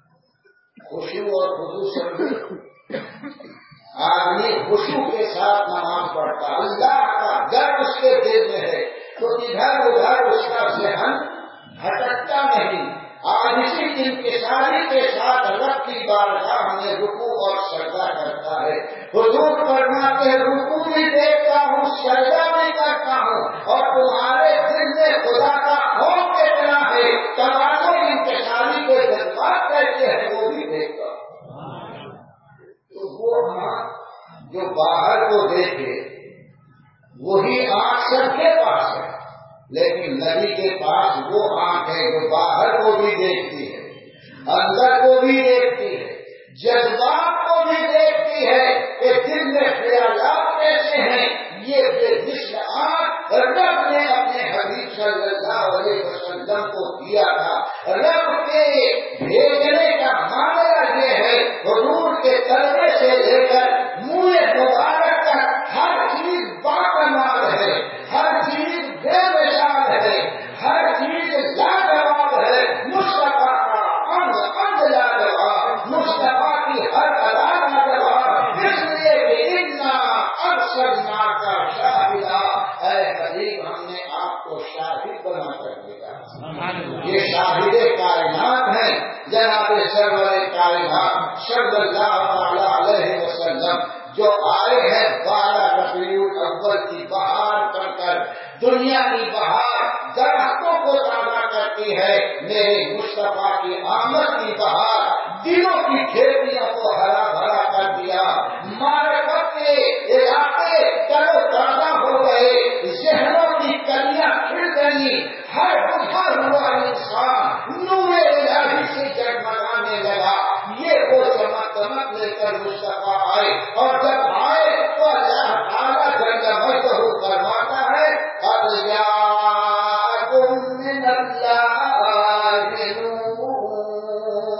خشوع اور خضوع سمجھے, آدمی خشوع کے ساتھ نماز پڑھتا, اللہ کا ڈر اس کے دل میں ہے تو ادھر ادھر اس کا ذہن بھٹکتا نہیں. آج اسی انکساری کے ساتھ رب کی بارگاہ میں رکوع اور سجدہ کرتا ہے. حضور فرماتے ہیں رکوع بھی دیکھتا ہوں, سجدہ بھی کرتا ہوں, اور تمہارے دل میں خدا کا خوف کتنا ہے, تمام انکساری کے جذبات کیسے ہیں وہ بھی دیکھتا ہوں. تو وہ آنکھ جو باہر کو دیکھے وہی آنکھ سب کے پاس ہے, لیکن نبی کے پاس وہ آنکھ ہے جو باہر کو بھی دیکھتی ہے, اندر کو بھی دیکھتی ہے, جذبات کو بھی دیکھتی ہے کہ دل میں خیالات کیسے ہیں. یہ بے مثل آنکھ رب نے اپنے حبیب صلی اللہ علیہ وسلم کو دیا تھا. رب کے بھیجنے کا معنی یہ ہے حضور کے طلبے سے لے کر منہ مبارک تک ہر چیز باکمال ہے, ہر چیز بے مثال ہے, ہر چیز لاجواب ہے. مصطفیٰ کا انگ انگ لاجواب, مصطفیٰ کی ہر ادا لاجواب, اس لیے کہ اتنا ارسلنا کا شاہدہ, اے حبیب ہم نے آپ کو شاہد بنا کر دیا. یہ شاہد کائنات ہیں جناب سرور کائنات صلی اللہ علیہ وسلم, جو آئے ہیں بارہ ربیع الاول کی بہار کر کر. دنیا کی بہار درختوں کو تازہ کرتی ہے, میرے مصطفیٰ کی آمد کی بہار دلوں کی کھیتیوں کو ہرا بھرا کر دیا. معرفت کے علاقے ہر ہر ہوا انسان نور الہی سے جگمگانے لگا. یہ وہ چمک دمک لے کر مصطفیٰ آئے اور جب آئے تو اللہ تعالیٰ جل مجدہ فرماتا ہے قد جاءکم من اللہ نور.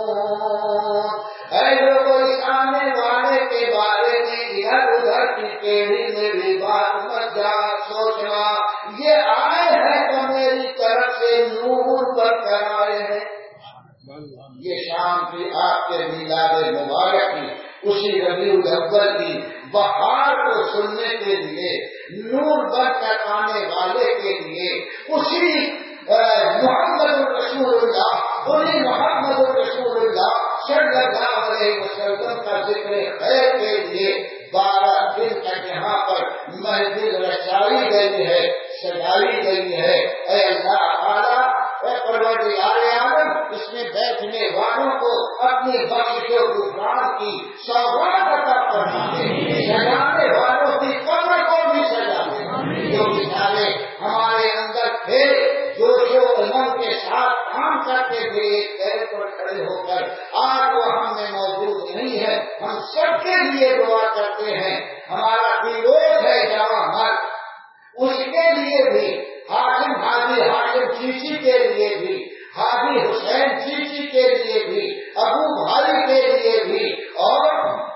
اے لوگوں اس آنے والے کے بارے میں ادھر ادھر کی ٹیڑھی میری بات مت جا سوچنا. یہ آئے ہیں تو میری طرف سے نور پر کر آئے ہیں. یہ شام کی آپ کے میلاد مبارک کی اسی ربیع الاول کی بہار کو سننے کے لیے نور بن کر آنے والے کے لیے اسی محمد رسول اللہ انہیں محمد رسول اللہ صلی اللہ علیہ وسلم کا ذکر خیر کے لیے بارہ دن تک یہاں پر محفل رچائی گئی ہے سجائی گئی ہے. اے اللہ تعالیٰ اے پروردگار عالم اس میں بیٹھنے والوں کو اپنی بخشش و غفران کی سوغات عطا فرما دے. سجانے والوں کی قبر کو بھی سجا دے. جو بیچارے ہمارے اندر تھے جوش و امنگ کے ساتھ کام کرتے تھے ایک پیر پر کھڑے ہو کر آج وہ ہم میں موجود نہیں ہے. ہم سب کے لیے دعا کرتے ہیں. ہمارا فیروز ہے جوان مرد اس کے لیے بھی حاجم حاجی حاجم چیچی کے لیے بھی حاجی حسین چیچی کے لیے بھی ابو بھائی کے لیے بھی اور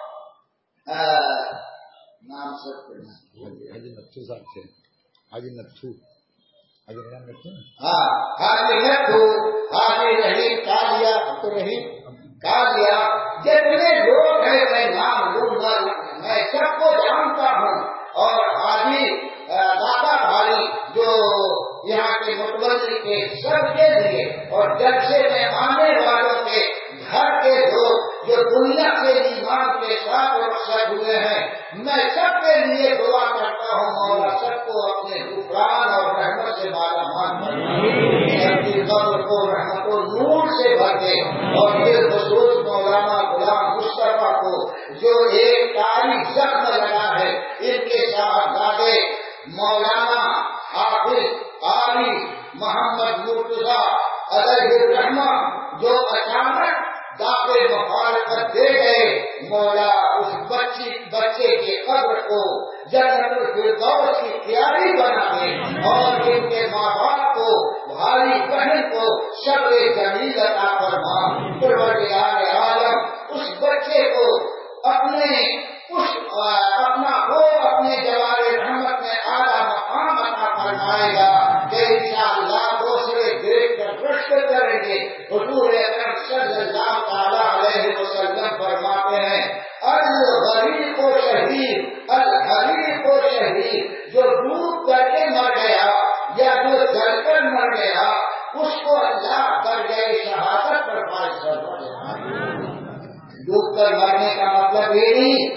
نام سب حاجی نتھو صاحب تھے. حاجی نتھو ہاں حاجی نتھو حاجی رحیم کالیا تو رحیم کالیا جتنے لوگ ہیں میں نام لوں گا میں سب کو جانتا ہوں. اور حاجی دادا بھائی جو یہاں کے متولی کے سب کے لیے اور جلسے میں آنے والوں کے گھر کے لوگ جو دنیا کے ایمان کے ساتھ رخصت ہوئے ہیں میں سب کے لیے دعا کرتا ہوں. مولا سب کو اپنے غفران اور رحمت سے مالا مال بنا قبر کو رحمت و نور سے بھر دے. اور یہ خصوص مولانا غلام مصطفیٰ کو جو ایک تاریخ زخم لگا ہے ان کے صاحبزادے مولانا حافظ قاری محمد مرتضیٰ علیہ الرحمہ جو اچانک دعوے مخالفت دے گئے مولا اس بچی بچے کے قبر کو جنت الفردوس کی تیاری بنا دے اور ان کے ماں باپ کو بھائی بہن کو صبر جمیل عطا فرما. پروردگار عالم اس بچے کو اپنے اس اپنا وہ اپنے جوار رحمت میں اعلیٰ مقام عطا فرمائے گا کہ انشاءاللہ دوسرے دیکھ کر رشک کریں گے. حضور اکرم صلی اللہ تعالیٰ علیہ وسلم فرماتے ہیں الغریق و شہید الغریق و شہید جو ڈوب کر کے مر گیا یا جو جل کر مر گیا اس کو اللہ کر گئے شہادت پر فائز فرمائے. ڈوب کر مرنے کا مطلب یہ نہیں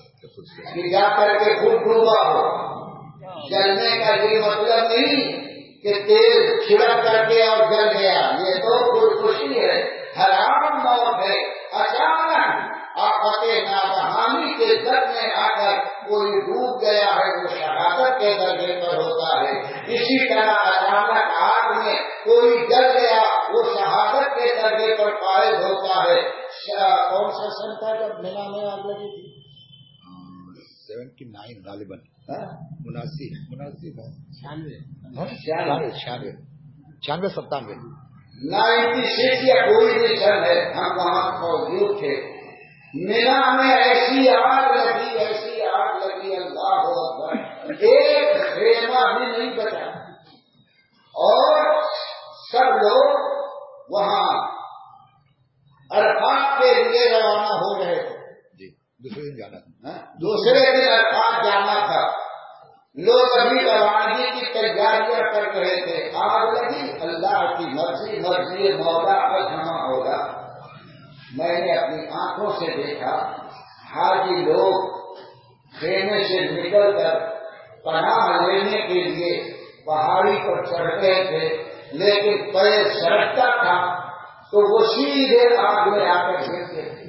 کہ جا کر کے خود ڈوبا ہو. جلنے کا یہ مطلب نہیں کہ تیل چھڑک کر کے اور جل گیا. یہ تو خودکشی ہے حرام موت ہے. اچانک آفت ناگہانی کے در میں آ کر کوئی ڈوب گیا ہے وہ شہادت کے درجے پر ہوتا ہے. اسی طرح اچانک آگ میں کوئی جل گیا وہ شہادت کے درجے پر فائز ہوتا ہے. کون سا سن تھا جب میلا میں آگ لگی تھی؟ سیونٹی نائن غالباً مناسی مناسی چھیانوے چھیانوے چھیانوے ستانوے نائنٹی سکس یا کوئی بھی سن ہے. ہم وہاں موجود تھے. میلا میں ایسی آگ لگی ایسی آگ لگی اللہ اکبر ایک خیمہ بھی نہیں بچا اور سب لوگ وہاں عرفات کے لیے روانہ ہو رہے تھے. جی دوسرے دن جانا تھا. دوسرے دن عرفات جانا تھا. لوگ ابھی روانگی کی تیاریاں کر رہے تھے. آگ لگی اللہ کی مرضی مرضی مولا پر جمع ہوگا. میں نے اپنی آنکھوں سے دیکھا حاجی لوگ خیمے سے نکل کر پناہ لینے کے لیے پہاڑی پر چڑھ گئے تھے لیکن پیر سڑکتا تھا تو وہ سیدھے آگ میں آ کر گرتے تھے.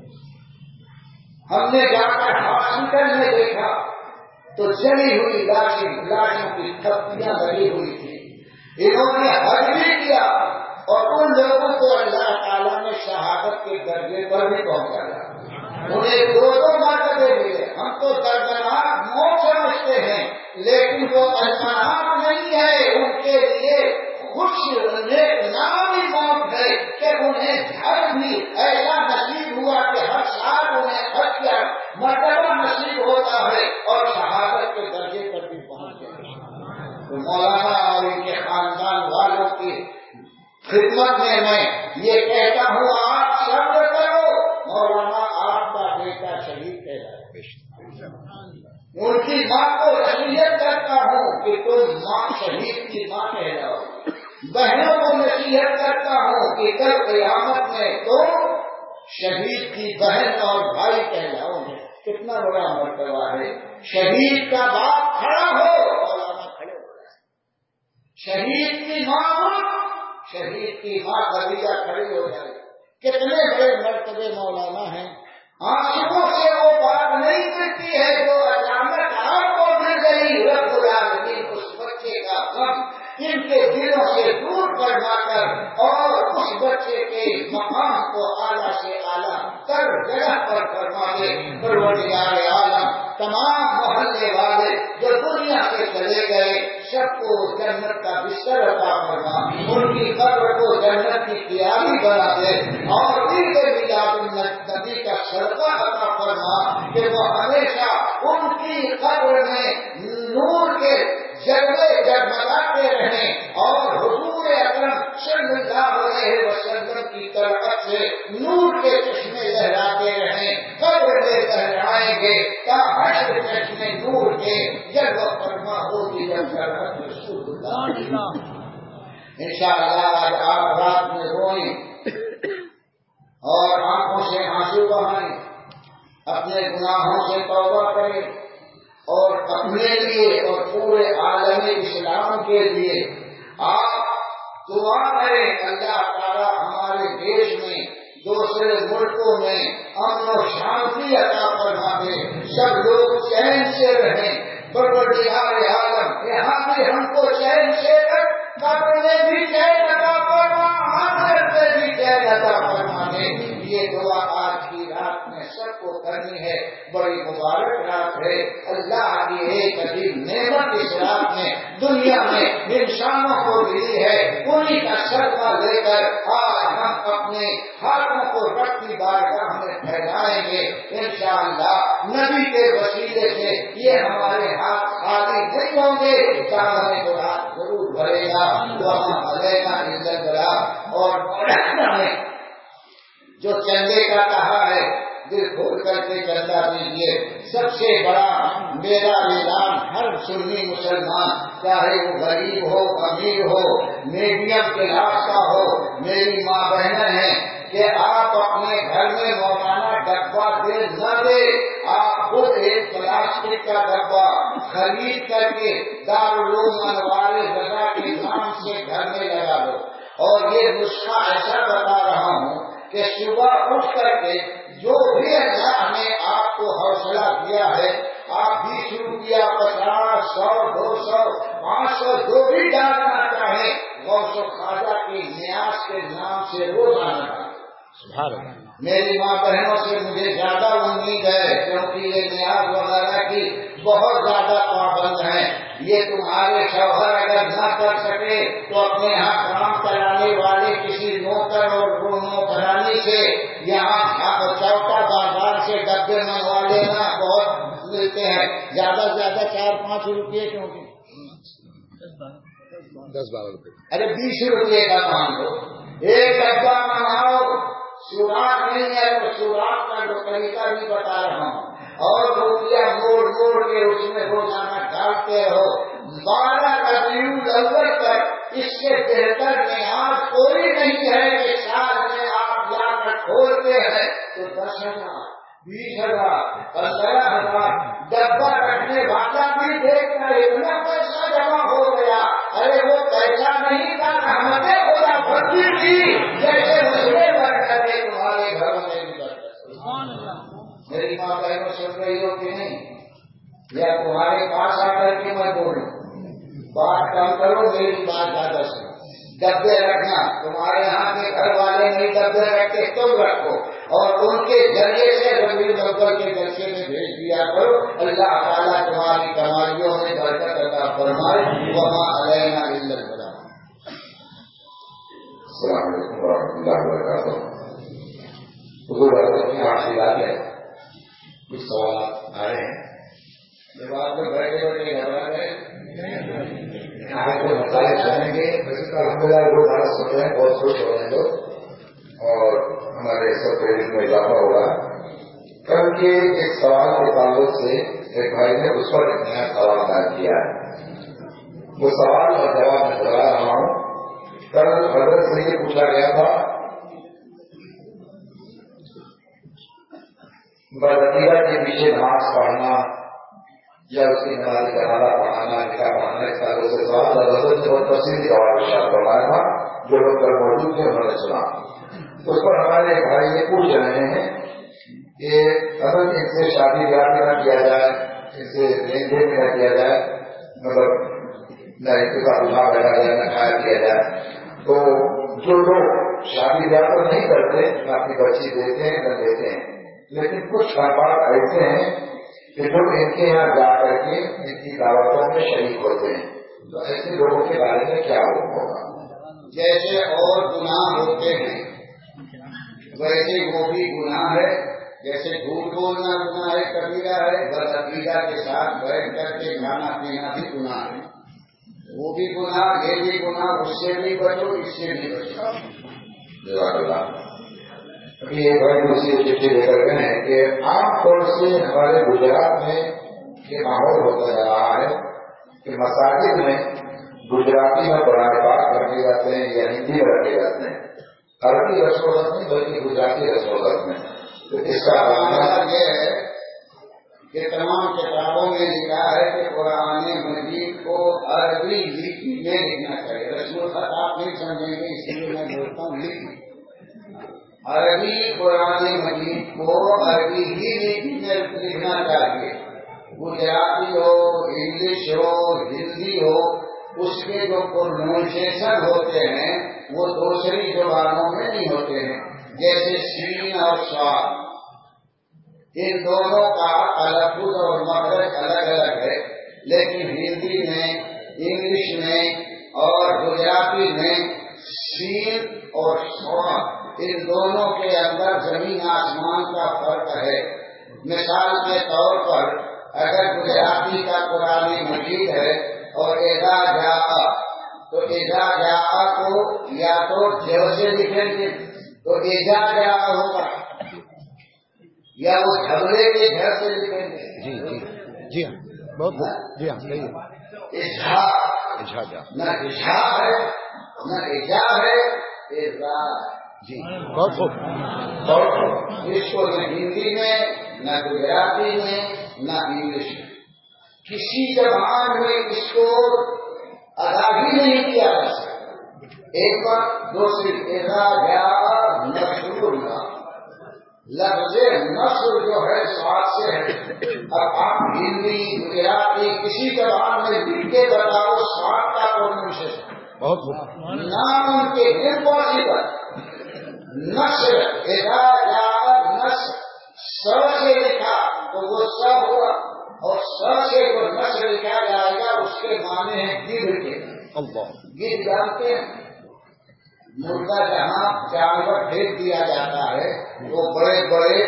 ہم نے جا کر ہاسپٹل میں دیکھا تو جلی ہوئی لاشیں لاشوں کی تھپیاں لگی ہوئی تھی. انہوں نے حج بھی کیا اور ان لوگوں کو اللہ تعالیٰ نے شہادت کے درجے پر بھی پہنچایا. انہیں دو دو مرتبے ملے. ہم تو دردناک موت سمجھتے ہیں لیکن وہ دردناک نہیں ہے، ان کے لیے خوش نامی موت ہے کہ انہیں گھر بھی ایسا نصیب ہوا کہ ہر سال انہیں حج کا مرتبہ نصیب ہوتا ہے اور شہادت کے درجے پر بھی پہنچ گئے. تو مولانا اور ان کے خاندان والوں کی خدمت میں میں یہ کہتا ہوں آپ صبر کرو. مولانا آپ کا بیٹا شہید ہے، ان کی ماں کو نصیحت کرتا ہوں کہ تم ماں شہید کی ماں کہلاؤ. بہنوں کو نصیحت کرتا ہوں کہ کل قیامت میں تم شہید کی بہن اور بھائی کہلاؤ گے. کتنا بڑا مرتبہ ہے. شہید کا باپ کھڑا ہو، مولانا کھڑے ہو جائے. شہید کی ماں، شہید کی ماں خدیجہ کھڑی ہو جائے. کتنے بڑے مرتبے مولانا ہیں. آنسوؤں سے وہ بات نہیں ملتی ہے جو اچانک آپ کو مل گئی. رب العالمین اس بچے کا غم ان کے دلوں سے دور کروا کر اور اس بچے کے مقام کو اعلیٰ سے اعلیٰ کر جگہ پر فرما دے. پروردگار عالم تمام محلے والے جو دنیا سے چلے گئے سب کو جنت کا بستر عطا فرما، ان کی قبر کو جنت کی کیاری بنا دے اور ان کے میلاد النبی کا صدقہ عطا فرما کہ وہ ہمیشہ ان کی قبر میں نور کے جلوے جگمگاتے رہیں اور حضور اکرم صلی اللہ علیہ وسلم کی طرف سے نور کے چشمے لہراتے رہیں. قبر میں لہرائیں گے تا حشر چشمے نور کے جب فرما ہوگی جب طرف رسول اللہ. انشاءاللہ آج آپ رات میں روئیں اور آنکھوں سے آنسو بہائیں، اپنے گناہوں سے توبہ کریں اور اپنے لیے اور پورے عالم اسلام کے لیے آپ دعا کریں. اللہ تعالیٰ ہمارے دیش میں دوسرے ملکوں میں امن و شانتی عطا فرما دے، سب لوگ چین سے رہیں. پروردگار عالم یہاں بھی ہم کو چین سے رکھ، قبر میں بھی چین عطا فرما، آخرت میں بھی چین عطا فرما دے. یہ دعا آج کی رات میں سب کو کرنی ہے. بڑی مبارک رات ہے. اللہ کی ایک عظیم نعمت اس رات میں دنیا میں انسانوں کو ملی ہے. انہیں کا صدقہ لے کر آج ہم اپنے ہاتھوں کو رب کی بارگاہ میں پھیلائیں گے. انشاءاللہ نبی کے وسیلے سے یہ ہمارے ہاتھ خالی نہیں ہوں گے، دامن کو ہاتھ ضرور بھرے گا. وہاں بھرے گا عزت برا اور میں جو چندے کا کہا ہے دل کھول کر کے چندہ دیجیے. سب سے بڑا میرا اعلان ہر سنی مسلمان چاہے وہ غریب ہو امیر ہو میڈیم کلاس کا ہو میری ماں بہنیں ہیں کہ آپ اپنے گھر میں مولانا ڈبہ دے نہ دے. آپ خود ایک پلاسٹک کا ڈبہ خرید کر کے دارالعلوم انوار رضا کے نام سے گھر میں لگا دو. اور یہ نسخہ ایسا بتا رہا ہوں کہ صبح اٹھ کر کے جو بھی اللہ نے آپ کو حوصلہ دیا ہے آپ بیس روپیہ پچاس سو دو سو پانچ سو جو بھی ڈالنا چاہیں غوث و خواجہ کی نیاز کے نام سے روزانہ ڈالیں. میری ماں بہنوں سے مجھے زیادہ امید ہے کیونکہ یہ نیاز وغیرہ کی بہت زیادہ پابند ہیں. یہ تمہارے شوہر اگر نہ کر سکے تو اپنے یہاں کام کرانے والے کسی نوکر اور نوکرانی سے یہاں چوکا بازار سے ڈبے منگوا لینا. بہت ملتے ہیں، زیادہ سے زیادہ چار پانچ روپئے کیونکہ دس بارہ روپے ارے بیس روپئے کا مان لو ایک ڈبہ منگاؤ. سوراخ نہیں ہے تو سوراخ کا جو طریقہ بھی بتا رہا ہوں اور روپیہ موڑ موڑ کے اس میں روزانہ ڈالتے ہو. بارہ ربیع الاول تک اس سے بہتر نیاز کوئی نہیں ہے کہ سال میں آپ جا کر کھولتے ہیں تو دس ہزار بیس ہزار پندرہ ہزار ڈبہ رکھنے والا بھی دیکھتا ہے اتنا پیسہ جمع ہو گیا. ارے وہ پیسہ نہیں تھا رحمتیں خدا بھرتی تھی جیسے مسئلے بڑھ کر تمہارے گھروں میں بھی بڑھ. میری ماں بہنوں سن رہی ہو کہ نہیں یا تمہارے پاس آ کر کے میں بولوں بات کم کرو، میری بات زیادہ سنو. ڈبے رکھنا، تمہارے یہاں کے گھر والے نہیں ڈبے رکھتے، تم رکھو اور ان کے ذریعے سے ربیع الاول کے جلسے میں بھیج دیا کرو. اللہ تعالیٰ تمہاری کمائیوں میں برکت عطا فرمائے. وما علینا الا البلاغ. السلام علیکم ورحمۃ اللہ وبرکاتہ. حضور اپنی حاصلات ہے، کچھ سوالات آ رہے ہیں. جب آپ لوگ بیٹھے بیٹھے گھبرا گئے آج جو مسائل سنیں گے الحمد للہ روزانہ سن رہے ہیں، بہت خوش ہو رہے ہیں لوگ اور ہمارے سب کے علم میں اضافہ ہوگا. کل کے ایک سوال کے تعلق سے ایک بھائی نے اس پر ایک نیا سوال دائر کیا ہے. وہ سوال اور جواب میں بتا رہا ہوں. کل حضرت سے یہ پوچھا گیا تھا بدعقیدہ کے پیچھے نماز پڑھنا یا اس کی نماز جنازہ پڑھانا، نکاح پڑھانا، اس تعلق سے سوال حضرت نے بہت تفصیلی جواب ارشاد فرمایا تھا. جو لوگ کل موجود تھے انہوں نے سنا. اس پر ہمارے بھائی یہ پوچھ رہے ہیں کہ اگر ان سے شادی بیاہ بھی نہ کیا جائے، ان سے لین دین بھی نہ کیا جائے، مطلب نہ ان کے ساتھ اٹھا بیٹھا جائے، نہ کھایا کیا جائے، تو جو لوگ شادی بیاہ تو نہیں کرتے، نہ اپنی بچی دیتے ہیں نہ دیتے ہیں، لیکن کچھ خاندان ایسے ہیں کہ جو ان کے یہاں جا کر کے ان کی دعوتوں میں شریک ہوتے ہیں، تو ایسے لوگوں کے بارے میں کیا حکم ہوگا؟ جیسے اور گناہ ہوتے ہیں ویسے وہ بھی گناہ ہے. جیسے جھوٹ بولنا گناہ ہے، کبیرہ ہے، بدعقیدہ کے ساتھ بیٹھ کر کے کھانا پینا بھی گناہ ہے. وہ بھی گناہ، یہ بھی گناہ. اس سے بھی بچو، اس سے بھی بچو. جزاک اللہ. ابھی ایک بھائی دوسری چٹھی لے کر گئے ہیں کہ عام طور سے ہمارے گجرات میں یہ ماحول ہوتا جا رہا ہے کہ مساجد میں گجراتی میں قرآن پاک رکھے جاتے ہیں یا ہندی میں رکھے جاتے ہیں، عربی رسم و رسم میں بلکہ گجراتی رسم و رسم میں. تو اس کا مطلب یہ ہے کہ تمام کتابوں میں لکھا ہے کہ قرآن مجید کو عربی لکھی میں لکھنا چاہیے. رسم الخط آپ نہیں سمجھیں گے، اس لیے میں بولتا ہوں لکھی. عربی قرآن مجید کو عربی ہی لکھی میں لکھنا چاہیے. گجراتی ہو، انگلش ہو، ہندی ہو، اس کے جو پروننسیشن ہوتے ہیں وہ دوسری زبانوں میں نہیں ہوتے ہیں. جیسے شین اور سواد، ان دونوں کا تلفظ اور مخرج الگ الگ ہے، لیکن ہندی میں، انگلش میں اور گجراتی میں شین اور سواد ان دونوں کے اندر زمین آسمان کا فرق ہے. مثال کے طور پر اگر گجراتی کا قرآن مجید ہے اور اذا جاء، تو اذا جاء کو یا تو جو سے لکھیں گے تو اذا جاء ہوگا، یا وہ جھگڑے کے گھر سے لکھیں گے. جی جی جی ہاں، بہت جی ہاں صحیح ہے. اجھا نہ اجھا ہے نہ اجا ہے، اذا. جی بہت خوب. اس کو نہ ہندی میں، نہ گجراتی میں، نہ انگلش میں، کسی زبان میں اس کو ادا بھی نہیں کیا جا سکتا. ایک بار دوسری اذا جاء نصر اللہ، لفظ نصر جو ہے سواد سے ہے. اب آپ ہندی گجراتی کسی زبان میں لکھ کے بتاؤ سواد کا پروننسیشن بہت خوب. نام کے امپاسبل. نصر اذا جاء نصر، سر سے لکھا تو وہ سر ہوا، اور سر سے جو نصر لکھا جائے گا اس کے معنی ہیں گدھ کے. گدھ جانتے ہیں، مرغا جہاں جانور پھینک دیا جاتا ہے وہ بڑے بڑے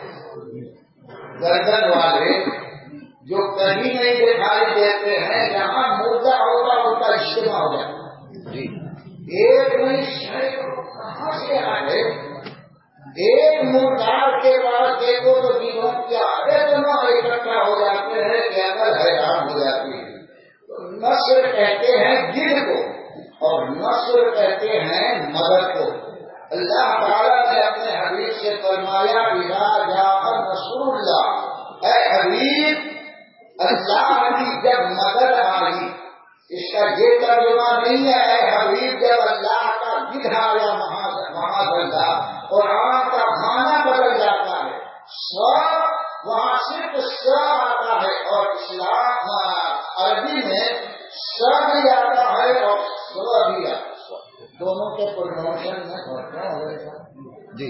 گردن والے جو کہیں نہیں دکھائی دیتے ہیں، جہاں مرغا ہوگا ان کا اجتماع ہو جاتا ہے. ایک نہیں سینکڑوں کہاں سے آئے. ایک مردار کے پاس دیکھو تو دنوں کیا اتنا اکٹھا ہو جاتے ہیں کہ عقل حیران ہو جاتی ہے. تو نصر کہتے ہیں گدھ کو اور نصر کہتے ہیں مدد کو. اللہ تعالیٰ نے اپنے حبیب سے فرمایا اذا جاء نصر اللہ، اے حبیب اللہ کی جب مدد آئی. اس کا یہ ترجمہ نہیں ہے اے حبیب جب اللہ کا گدھ آیا معاذ اللہ. قرآن کا معنی بدل جاتا ہے. سب وہاں صرف سب آتا ہے اور اسلام عربی میں سب भी आता है और स्व भी आता है, दोनों के प्रोनाउंसिएशन में फर्क है। जी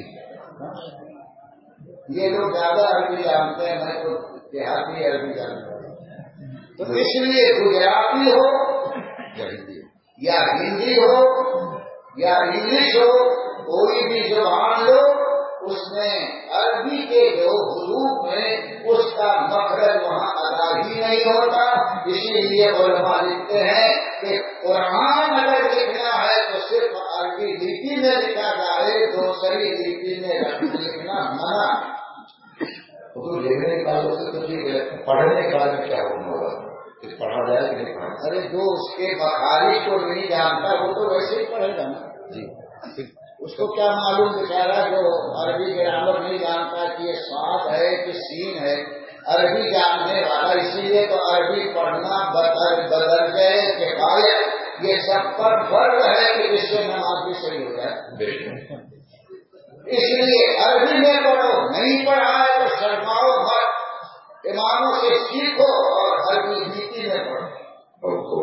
ये लोग ज्यादा अरबी जानते हैं, मैं तो देहाती अरबी जानता हूँ। तो इसलिए गुजराती हो या हिंदी हो या इंग्लिश हो, कोई भी जुबान लो, उसमें अरबी के जो हुरूफ में उसका मखरज वहाँ अदा ही नहीं होता। इसीलिए उलमा लिखते हैं कि कुरान अगर लिखना है तो सिर्फ अरबी लिपि में लिखा जाए, दूसरी लिपि में लिखना मना। तो लिखने के बाद उसे तो ठीक है, पढ़ने के बाद में क्या होगा, पढ़ा जाए कि नहीं पढ़ा? अरे जो उसके बखारी को नहीं जानता वो तो वैसे ही पढ़ेगा ना जी। उसको क्या मालूम बेचारा जो अरबी ग्रामर नहीं जानता कि ये स्वाद है कि सीन है। अरबी जानने वाला, इसीलिए तो अरबी पढ़ना बदल बदल गए के बायत ये सब पर फर्क है कि जिससे नमाज भी सही हो जाए। इसलिए अरबी में पढ़ो, नहीं पढ़ा है तो शर्माओ मत, इमामों से सीखो और अरबी नीति में पढ़ो।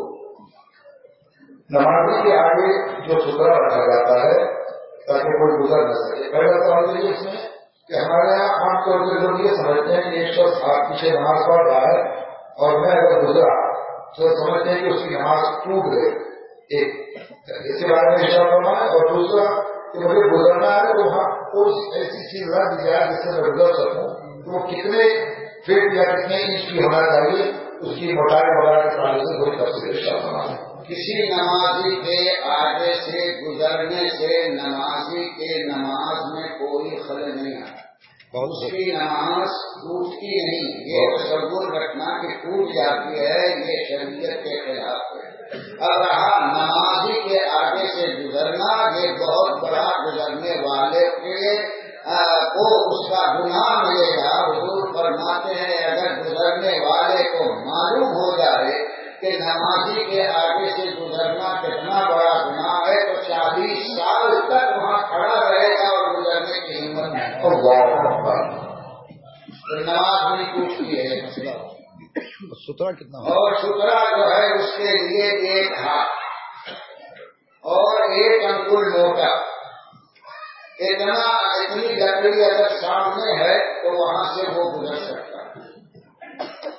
नमाजी के आगे जो सुतरा रखा जाता है ताकि कोई गुजर न सके। पहला सवाल तो ये इसमें कि हमारे यहाँ आमतौर पर लोग ये समझते हैं कि एक शख्स आप पीछे नमाज पढ़ रहा है और मैं अगर गुजरा तो समझते हैं कि उसकी नमाज टूट गई। एक इसी बारे में इशारा करना है, और दूसरा कि मुझे गुजरना है तो वहाँ कोई ऐसी चीज रख दी जाए जिससे मैं गुजर सकूँ, तो वो कितने फीट या कितने इंच की होना चाहिए, उसकी मोटाई वगैरह के ताले से कोई तफसील इशारा करना है। किसी नमाजी के आगे से गुजरने से नमाजी के नमाज में कोई खलल नहीं आता, उसकी नमाज टूटती नहीं। ये तसव्वुर रखना कि टूट जाती है, ये शरीयत के खिलाफ है। अब रहा नमाजी के आगे से गुजरना, ये बहुत बड़ा गुजरने वाले के को उसका गुनाह मिलेगा। हुजूर फरमाते हैं अगर गुजरने वाले को मालूम हो जाए कि नमाजी के आगे से गुजरना कितना बड़ा गुनाह है तो चालीस साल तक वहाँ खड़ा रहेगा और गुजरने की हिम्मत नहीं। तो नमाज नहीं टूटती है मसला। सुतरा कितना और सुतरा जो है उसके लिए एक हाथ और एक अंगुल मोटा, इतना इतनी लकड़ी अगर सामने है तो वहाँ से वो गुजर सकता है।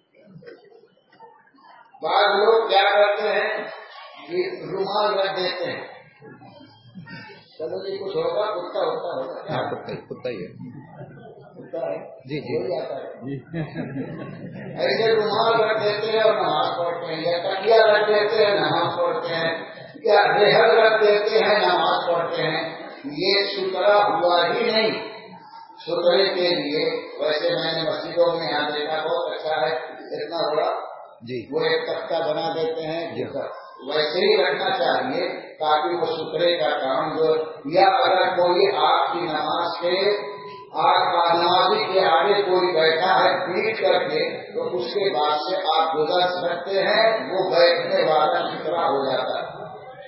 बाद लोग क्या करते हैं कि रुमाल रख देते हैं, चलो जी कुछ होगा, कुत्ता होता होगा क्या? कुत्ता ही कुत्ता ही है, कुत्ता है जी जी आता है। ऐसे रुमाल रख देते हैं और नमाज पढ़ते हैं, या तकिया रख देते हैं नमाज पढ़ते हैं, या रेहल रख देते हैं नमाज पढ़ते हैं। ये सुतरा हुआ ही नहीं। सुतरे के लिए वैसे मैंने मस्जिदों में यहाँ देखा, बहुत अच्छा है, इतना बड़ा जी, वो एक तख्ता बना देते हैं, वैसे ही रखना चाहिए ताकि वो सुतरे का काम जो, या अगर कोई आपकी नमाज के आप नमाजी के आगे कोई बैठा है पीट करके तो उसके बाद से आप गुजर सकते हैं, वो बैठने वाला सुतरा हो जाता है।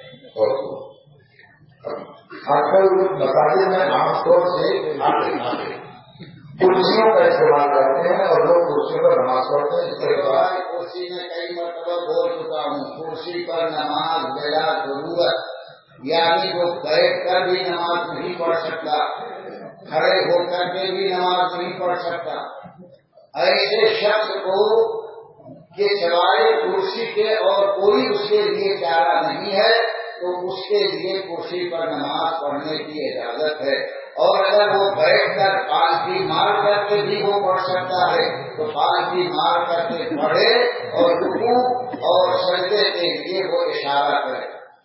आजकल मसाजिद में आमतौर से कुर्सियों का इस्तेमाल करते हैं और लोग कुर्सियों पर नमाज पढ़ते हैं। इसके बाद कुर्सी में कई मरतबा बोल चुका हूँ, कुर्सी पर नमाज बिला जरूरत, यानी वो बैठ कर भी नमाज नहीं पढ़ सकता, खड़े होकर के भी नमाज नहीं पढ़ सकता। ऐसे शख्स को के सिवाय कुर्सी के और कोई उसके लिए चारा नहीं है तो उसके लिए कुर्सी पर नमाज पढ़ने की इजाजत है। और अगर वो बैठ कर पालकी मार करके भी वो पढ़ सकता है तो पालकी मार करके पढ़े और रुकू और सजदे के लिए वो इशारा करे,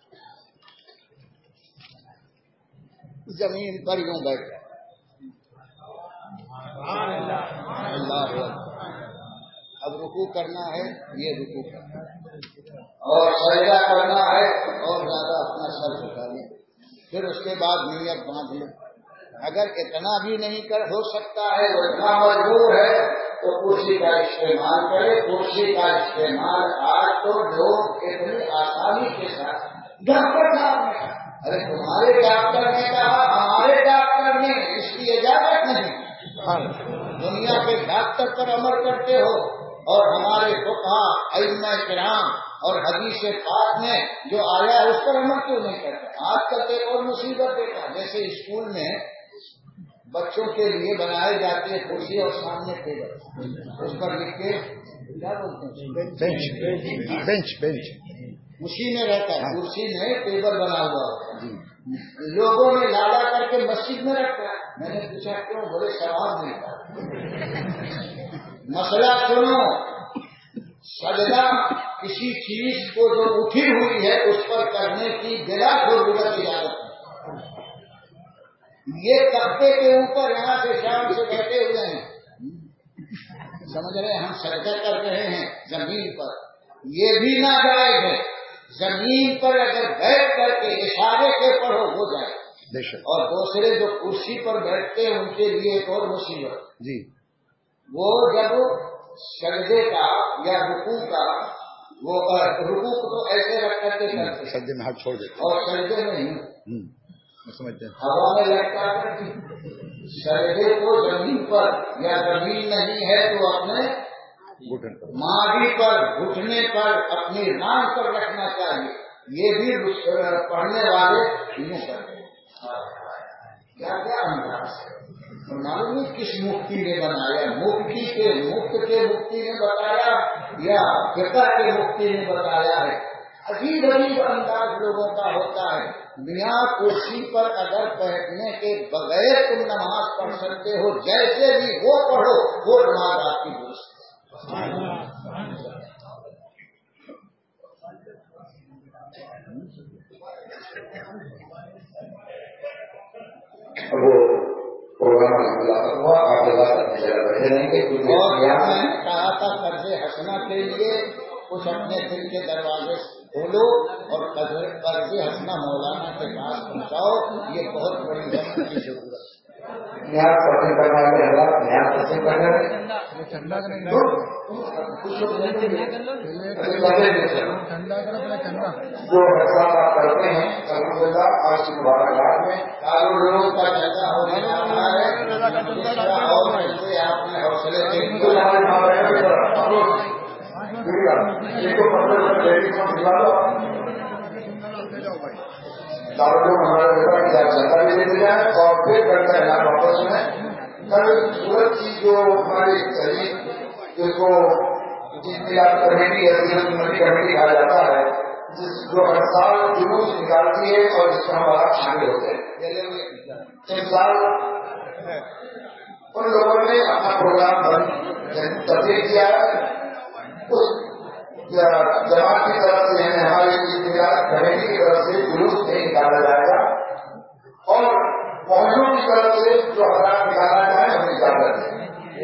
जमीन पर यूं बैठ अल्लाह। अब रुकू करना है, ये रुकू करना है, और सजदा करना है और ज्यादा अपना सर झुका ले, फिर उसके बाद नियत बांध लो। अगर इतना भी नहीं कर हो सकता है, वो इतना मजबूर है तो कुर्सी का इस्तेमाल करे। कुर्सी का इस्तेमाल आज तो लोग इतनी आसानी के साथ, डॉक्टर साहब ने कहा, अरे तुम्हारे डॉक्टर ने कहा, हमारे डॉक्टर ने, इसकी इजाजत नहीं। दुनिया के डॉक्टर पर अमल करते हो और हमारे फुकहा, अइम्मा किराम और हदीस پاک میں جو آیا ہے اس پر عمل کیوں نہیں کرتے؟ آج کل ایک اور مصیبت دیکھا، جیسے اسکول میں بچوں کے لیے بنائے جاتے ہیں کرسی اور سامنے ٹیبل، اس پر لکھ کے کیا بولتے ہیں بینچ بینچ بینچ اسی میں رہتا ہے، کرسی میں ٹیبل بنا ہوا ہوتا ہے، لوگوں نے لالا کر کے مسجد میں رکھا ہے۔ میں نے پوچھا کیوں؟ بڑے ثواب ملتا۔ مسئلہ سنو، سجدہ کسی چیز کو جو اٹھی ہوئی ہے اس پر کرنے کی بلا ضرورت اجازت ہے۔ یہ تختے کے اوپر یہاں سے شام سے بیٹھے ہوئے ہیں، سمجھ رہے ہیں ہم سجدہ کر رہے ہیں زمین پر، یہ بھی ناجائز ہے۔ زمین پر اگر بیٹھ کر کے اشارے کے پڑھو ہو جائے، اور دوسرے جو کرسی پر بیٹھتے ہیں ان کے لیے ایک اور مصیبت جی، وہ جب سجدے کا یا رکوع کا، وہ رکوع کو تو ایسے رکھ کر کے کرتے سجدے میں ہاتھ چھوڑ دیتے اور سجدے میں ہی سمجھتے ہیں ہوا میں لٹکا کر سجدے کو زمین پر یا زمین نہیں ہے تو اپنے ماضی پر گھٹنے پر اپنی ران پر رکھنا چاہیے۔ یہ بھی پڑھنے والے یوں کرتے ہیں۔ کیا کیا انداز ہے، معلوم نہیں کس مفتی نے بنایا، مفتی کے مفت کے مفتی نے بتایا یا فقہ کے مفتی نے بتایا ہے۔ عجیب عجیب انداز لوگوں کا ہوتا ہے۔ میاں کرسی پر اگر بیٹھنے کے بغیر تم نماز پڑھ سکتے ہو، جیسے بھی وہ پڑھو وہ نماز آپ کی درست ہے۔ وہ پروگرام ہوا آپ بیٹھے رہیں گے، اور میں نے کہا تھا قرض حسنہ کے لیے کچھ اپنے دل کے دروازے کھولو اور قرض حسنہ مولانا کے پاس پہنچاؤ، یہ بہت بڑی وقت کی ضرورت ہے۔ نیاز پسند کرنے والے حضرات نیاز پسند کرنے ٹھنڈا کریں جو حضرات آپ کرتے ہیں الحمد للہ آج کی مبارکباد میں چاروں لوگوں کا جلسہ ہونے جا رہا ہے، اور جیسے آپ نے حوصلے سے ہمارے جنتا بھی دے دیا ہے اور پھر کرتا ہے واپس میں کل سورت کی جو ہماری جس کو کمیٹی کمیٹی کہا جاتا ہے، جس جو ہر سال جلوس نکالتی ہے اور جس میں ہمارا شامل ہوتے ہیں، اس سال ان لوگوں نے اپنا پروگرام تبدیل کیا ہے۔ اس جماعت کی طرف سے یعنی ہماری کمیٹی کی طرف سے جلوس نہیں نکالا جائے گا، اور محلوں کی طرف سے جو حضرات نکالا جائے ہم اجازت دیں۔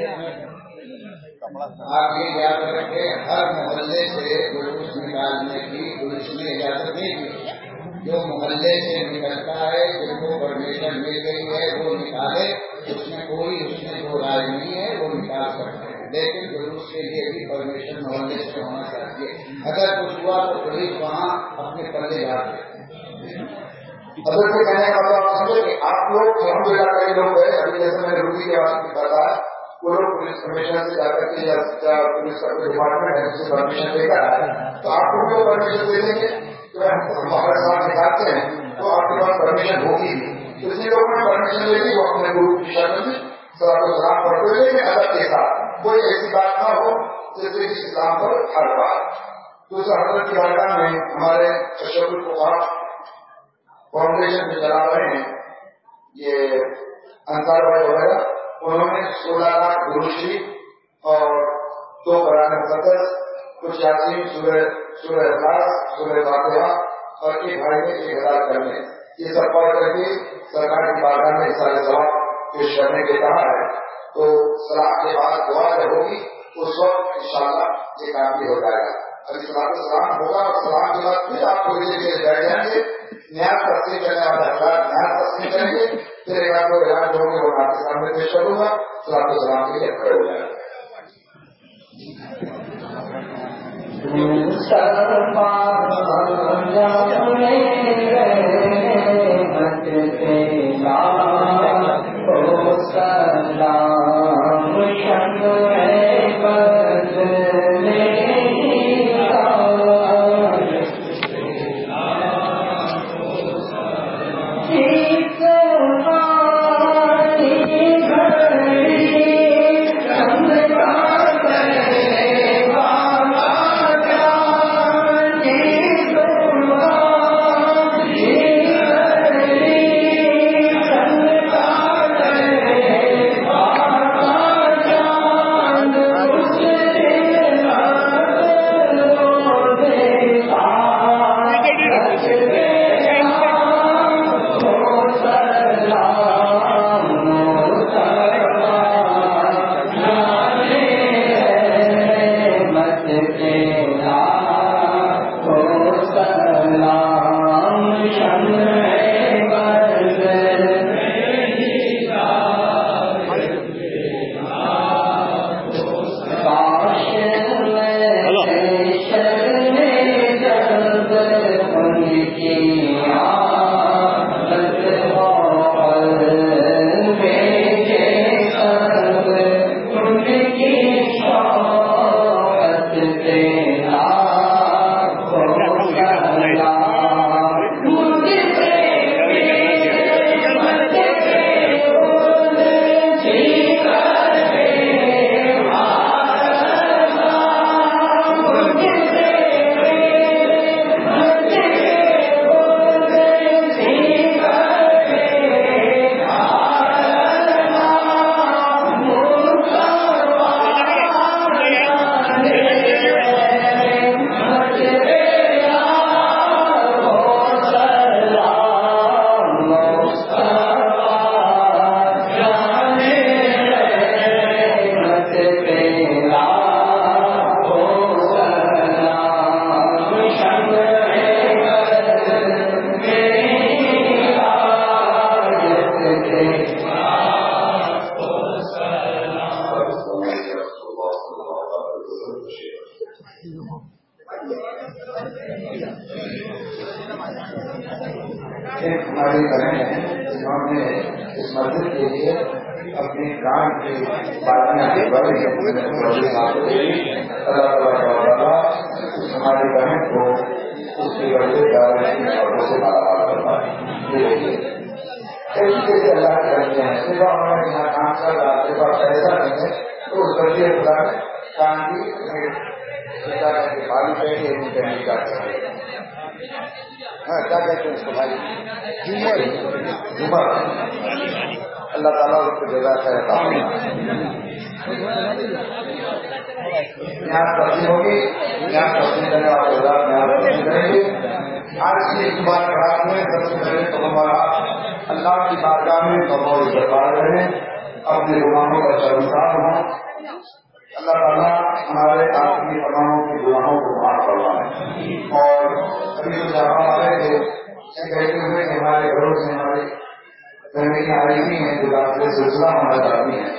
آپ یہ یاد رکھیں، ہر محلے سے جلوس نکالنے کی پولیس نے اجازت نہیں دی۔ جو محلے سے نکلتا ہے، جن کو پرمیشن مل گئی ہے وہ نکالے، اس میں کوئی اس میں جو رائے نہیں ہے وہ نکال سکتے ہیں، لیکن جلوس کے لیے بھی پرمیشن محلے سے ہونا چاہیے۔ اگر کچھ ہوا تو پولیس وہاں اپنے پلے ڈالتے۔ اصل سے کہنے کا مطلب آپ سمجھے کہ آپ لوگ الحمد للہ کئی لوگ گئے، ابھی جیسے میں نے روٹی کے بعد بتایا وہ لوگ پولیس کمیشنر سے جا کر کے یا پولیس کا کوئی ڈپارٹمنٹ ہے اس سے پرمیشن لے کر آئے، تو آپ کو بھی پرمیشن دے دیں گے کہ ہم ہمارے ساتھ نکالتے ہیں تو آپ کے پاس پرمیشن ہوگی بھی۔ جتنے لوگوں نے پرمیشن لے لی وہ اپنے گروپ کی شکل میں سلام و سلام پڑھتے ہوئے لیکن ادب کے ساتھ، کوئی ایسی بات نہ ہو جیسے کہ اسلام پر ہر بات۔ تو اس حضرت کی بارگاہ میں ہمارے اشرف الفقراء فاؤنڈیشن جو چلا رہے ہیں یہ انصار بھائی وغیرہ، انہوں نے سولہ لاکھ درود شریف اور دو قرآن مقدس، کچھ یاسین، سورہ سورہ اخلاص، سورہ فاتحہ اور ایک بھائی نے ایک ہزار کرنے، یہ سب پڑھ کر کے سرکار کی بارگاہ میں سارے ثواب پیش کرنے کے کہا ہے۔ تو سلام کے بعد دعا جب ہوگی اس وقت انشاءاللہ یہ کافی ہو جائے گا۔ ابھی سلام سلام ہوگا اور سلام کے بعد پھر آپ تھوڑی دیر کے بیٹھ جائیں گے، نیاز تقسیم کرنے والے حضرات نیاز تقسیم کریں گے، پھر ایک آپ کو علاج ہوں گے وہ آپ کے سامنے پیش کروں گا، سلام سلام کے لیے کھڑے ہو جائے گا۔ ایک ہماری بہن ہے جنہوں نے اس مسجد کے لیے اپنی جان کی ہماری بہن کو اس کی وجہ سے مالا کرنا اللہ کرتے ہیں صرف ہمارے یہاں کام کر رہا ہے پیسہ نہیں ہے تو اس بچے خدا کام کی بھائی پہنی پہنی کا ہاں کیا کہتے ہیں اس کو بھائی جمر جمر اللہ تعالیٰ اس کو جزا کرتا ہوں یہاں تبدیل ہوگی یہاں تبدیل کرنے والے یہاں تبدیل کریں گے آج کی اس بات رات میں سب سے پہلے تو ہمارا اللہ کی بارگاہ میں توبہ استغفار رہے اپنے گناہوں کا شرمسار ہوں اللہ تعالیٰ ہمارے آخری تمام کے گناہوں کو معاف کروائے اور ابھی تو جہاں والے تھے کہتے ہوئے کہ ہمارے گھروں سے ہماری زندگی آئی ہوئی ہیں جو راستے سلسلہ ہمارا جاتی ہیں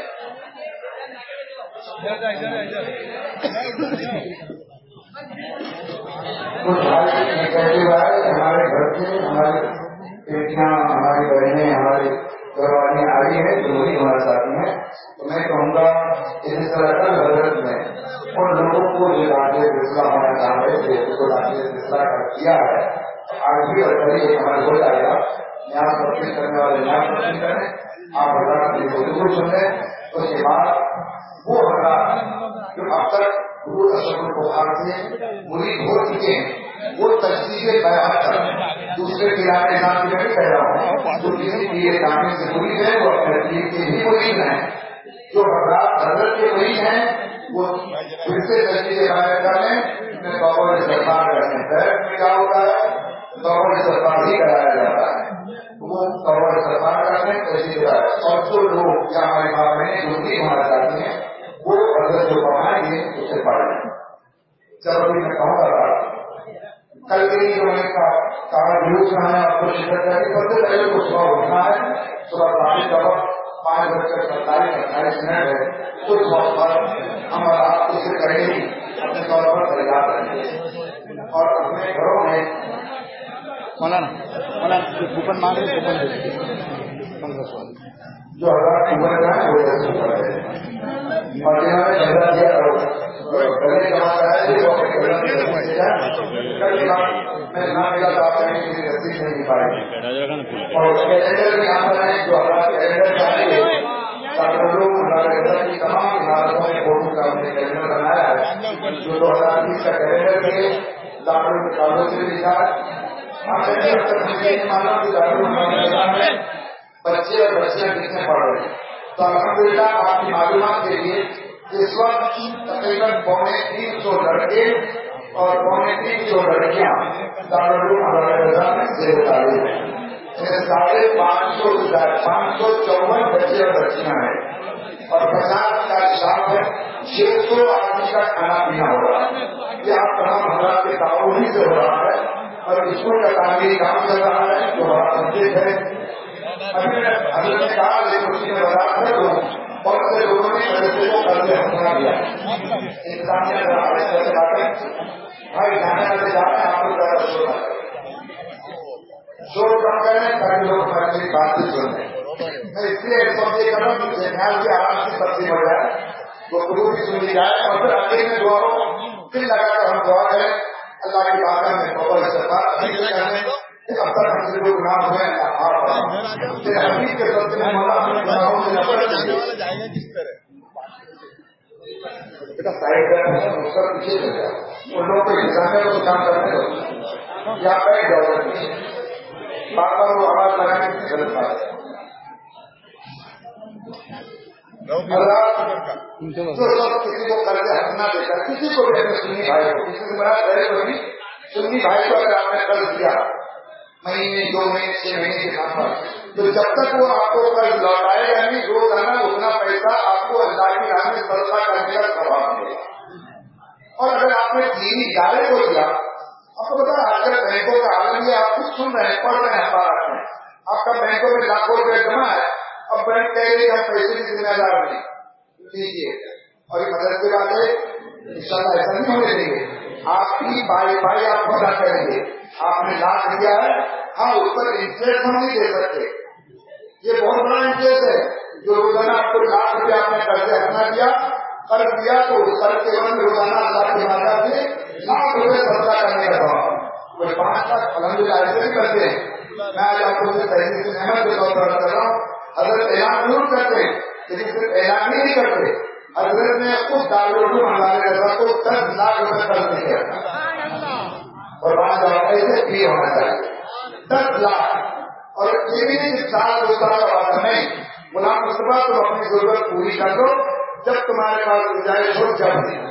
کچھ بھائی کہتے ہوئے ہمارے گھر سے ہماری بیٹیاں ہماری بہنیں ہماری گھر والی آئی ہیں جو وہی ہمارے ساتھی ہیں تو میں کہوں گا اس طرح کل حضرت میں ان لوگوں کو جو داخلے فیصلہ ہونا چاہ رہے تھے اس کو داخلے فیصلہ کر دیا ہے آج بھی اور کبھی ایک ہمارے ہو جائے گا یہاں تبدیل کرنے والے یہاں تبدیل کریں آپ حضرات کی گفتگو سنیں اس کے بعد وہ حضرات جو اب تک گرو اشرف البخار سے مرید ہو چکے ہیں وہ تجدید بیان کر دوسرے پرانے نام سے نہیں کہہ رہا ہوں جو کسی پیے نامے سے مرید ہے وہ اپنے پیر کے ہی مرید ہیں جو حضرات حضرت کے مریض ہیں وہ پھر سے تجدید بیان کریں میں توبہ استغفار کرنے بیٹھ میں کیا ہوتا ہے توبہ استغفار ہی کرایا جاتا ہے وہ توبہ استغفار کرنے تجدید بیان اور جو لوگ یا ہمارے باپ بہنیں جو بھی ہمارا چاہتے ہیں وہ حضرت جو پڑھائیں گے اسے پڑھیں چلو بھی میں کہوں گا کل کے لیے جو میں نے کہا جلوس میں ہے آپ کو شکر کریں سب سے پہلے تو صبح اٹھنا ہے صبح پانی کا وقت پانچ بج کر ستائیس اٹھائیس منٹ ہے اس وقت پر ہم آپ اسے کریں گے اپنے طور پر تیار کریں گے اور اپنے گھروں میں مولانا مولانا کوپن مانگ رہے کوپن پندرہ سو جو ہزار کوپن کا ہے وہ دس روپئے ہے اور جنہوں نے جھگڑا دیا گلے جمع کرایا میں نہ ملا تو آپ کہیں کسی رسید نہیں پائے اور کیلنڈر بھی یہاں پر ہے جو ہزار کیلنڈر چاہیے ڈاکٹر لوگ ہمارے گھر کی تمام عمارتوں میں فوٹو کا ہم نے کیلنڈر بنایا ہے جو دو ہزار بیس کا کیلنڈر بھی ڈاکٹر کالوں سے بھی لکھا ہے مانا کہ ڈاکٹر بچے اور بچیاں کتنے پڑھ رہے ہیں تو الحمد للہ آپ کی معلومات کے لیے اس وقت تقریباً پونے تین سو لڑکے اور پونے تین سو لڑکیاں دارالعلوم ہمارے میں زیر تعلیم ہیں ساڑھے پانچ سو پانچ سو چون بچے اور بچیاں ہیں اور پچاس کا حساب ہے چھ سو آدمی کا کھانا پینا ہو رہا ہے یہ آپ تمام حضرات کے تعاون ہی سے ہو رہا ہے اور اسکول کا تعمیری کام چل رہا ہے جو بڑا سبجیکٹ ہے ابھی حضرت نے کہا لیکن اس میں وضاحت کر دوں بہت سے لوگوں نے مدرسے کو قرض ہنسا دیا. انسانیت بھائی جانے والے جاتے ہیں آپ کو زیادہ شور نہ کریں, شور کم کریں تاکہ لوگ ہماری بات بھی سن لیں. میں اس لیے سب یہ کروں کہ جنرل بھی آرام سے تقسیم ہو جائے, تو گرو بھی سن لی جائے, اور پھر اگلے میں دعا ہو پھر لگا کر ہم دعا کریں اللہ کی بارگاہ میں توبہ استغفار. اب تک ہم سے جو گناہ ہوئے ہیں حدیث کے سلسلے میں مولا ہمیں گناہوں سے نفرت ہے. بیٹا سائڈ کا اس کا پیچھے چل جائے, ان لوگوں کو انسانیت کو کام کرنے دو یا بیٹھ جاؤ پیچھے, بار بار وہ آواز لگانے کی غلط بات ہے. جو سب کسی کو قرض ہنسنا دے کر کسی کو بھی اپنے سنی بھائی کو, کسی سے بڑا غیر کو بھی سنی بھائی کو اگر آپ نے قرض دیا مہینے دو مہینے چھ مہینے کے نام پر, تو جب تک وہ آپ کو قرض لوٹائے گا نہیں روزانہ اتنا پیسہ آپ کو اللہ کی راہ میں صدقہ کرنے کا ثواب ملے گا. اور اگر آپ نے دینی ادارے کو دیا, آپ کو پتا آج کل بینکوں کا عالم یہ آپ کچھ سن رہے ہیں پڑھ رہے ہیں اخبار میں, آپ کا بینکوں میں لاکھوں روپئے جمع ہے, اب بینک کہہ رہے ہم پیسے کی ذمہ دار نہیں لیجیے, اور یہ مدرسے والے ان شاء اللہ ایسا نہیں ہونے دیں گے. آپ کی بائی بائی آپ کو ادا کریں گے. آپ نے لاکھ دیا ہے, ہم اس پر انٹرسٹ ہم نہیں دے سکتے, یہ بہت بڑا انٹرسٹ ہے. جو روزانہ آپ کو لاکھ روپیہ آپ نے قرض اپنا دیا قرض دیا تو اس قرض کے بعد روزانہ اللہ کی مدد سے لاکھ روپئے صدقہ کرنے کا دعا کوئی پانچ لاکھ الحمد للہ ایسے بھی کرتے ہیں. میں آج آپ کو تحریر سے احمد کے طور پر کر رہا ہوں, حضرت اعلان ضرور کرتے ہیں لیکن صرف اعلان ہی نہیں کرتے. حضرت نے خود دارالعلوم ہمارے رضا کو دس لاکھ روپئے قرض نہیں کیا, اور بات ایسے بھی ہونا چاہیے دس لاکھ. اور یہ بھی نہیں سال دو سال کا وعدہ نہیں, غلام مصطفیٰ تم اپنی ضرورت پوری کر دو جب تمہارے پاس گنجائش ہو جب نہیں.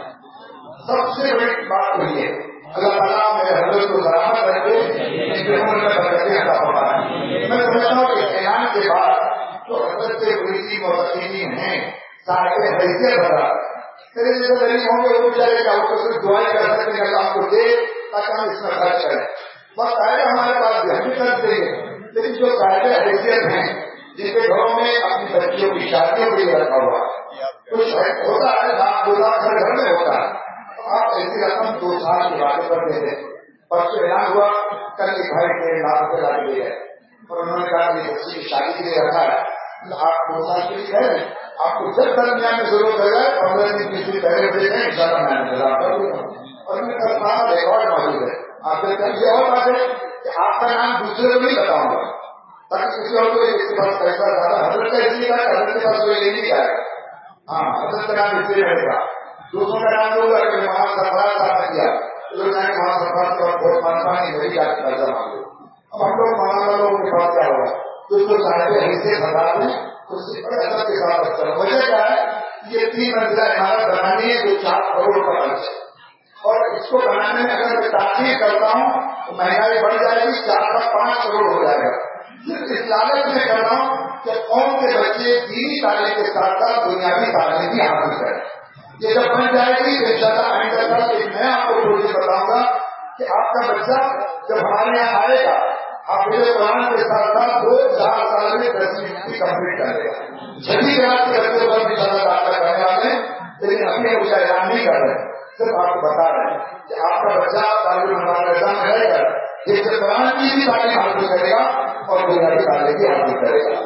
سب سے بڑی بات وہی ہے. اللہ تعالیٰ میرے حضرت کو سلامت رکھے, ان کی عمر میں برکتیں عطا فرمائے. میں سمجھتا ہوں کہ اعلان کے بعد جو حضرت کے بریدی متقین ہیں صاحب حیثیت بتا میرے جیسے غریب ہوں گے وہ بیچارے کیا وہ صرف دعائیں کر سکتے ہیں اللہ کو دے تاکہ ہم اس میں خرچ کریں. بس آئے ہمارے پاس بھی ہم بھی کر دیں گے, لیکن جو صاحب حیثیت ہیں جن کے گھروں میں اپنی بچیوں کی شادیوں کے لیے رکھا ہوا کچھ ہوتا ہے لاکھ دو لاکھ ہر گھر میں ہوتا ہے, آپ ایسی رقم دو سال کی باتیں کر دیتے. پرسوں اعلان ہوا کل ایک بھائی ڈیڑھ لاکھ روپے لا کے گئے اور انہوں نے کہا کہ بچی کی شادی کے لیے رکھا ہے, آپ دو سال کے لیے ہے آپ کو جب درمیان میں ضرورت ہو جائے پندرہ دن بیس دن پہلے بھیجیں ان شاء اللہ میں انتظام کر دوں گا. اور میں کل سارا ریکارڈ موجود ہے آپ کے کل یہ اور بات ہے کہ آپ کا نام دوسرے کو نہیں بتاؤں گا تاکہ کسی اور کو اس کے پاس پیسہ زیادہ حضرت کا اس لیے کہا کہ حضرت کے پاس کوئی لے نہیں جائے گا. ہاں حضرت کا نام اس لیے رہے گا, دوسروں کا نام دوں گا کہ وہاں سرفراز صاحب نے کیا تو لوگ جائیں وہاں سرفراز کا بہت مانتا نہیں میری جا کے پیسہ مانگو. اب ہم لوگ مولانا لوگوں کے پاس کیا ہوگا تو اس کو صاحب حیثیت بتا دیں اس سے بڑے ادب کے ساتھ رکھتا ہے. وجہ کیا ہے یہ تین منزلہ عمارت بنانی ہے جو چار کروڑ کا خرچ ہے, اور اس کو بنانے میں اگر میں تاخیر کرتا ہوں تو مہنگائی بڑھ جائے گی, چار کا پانچ کروڑ ہو جائے گا. صرف اس لالچ میں کر رہا ہوں کہ قوم کے بچے دینی تعلیم کے ساتھ ساتھ بنیادی تعلیم بھی حاصل کریں. یہ جب بن جائے گی تو ان شاء اللہ آئندہ سال ایک میں آپ کو پروجیکٹ بتاؤں گا کہ آپ کا بچہ جب ہمارے یہاں آئے گا آپ میرے قرآن کے ساتھ ساتھ دو چار سال میں دسویں بھی کمپلیٹ کر لے گا. چھٹی کلاس کے بچے پر بھی زیادہ داخلہ کرنے والے ہیں, لیکن ابھی اس کا اعلان نہیں کر رہے, صرف آپ کو بتا رہے ہیں کہ آپ کا بچہ تعلیم ہمارے نظام رہے گا ایک قرآن کی بھی تعلیم حاصل کرے گا اور بنیادی تعلیم بھی حاصل کرے گا.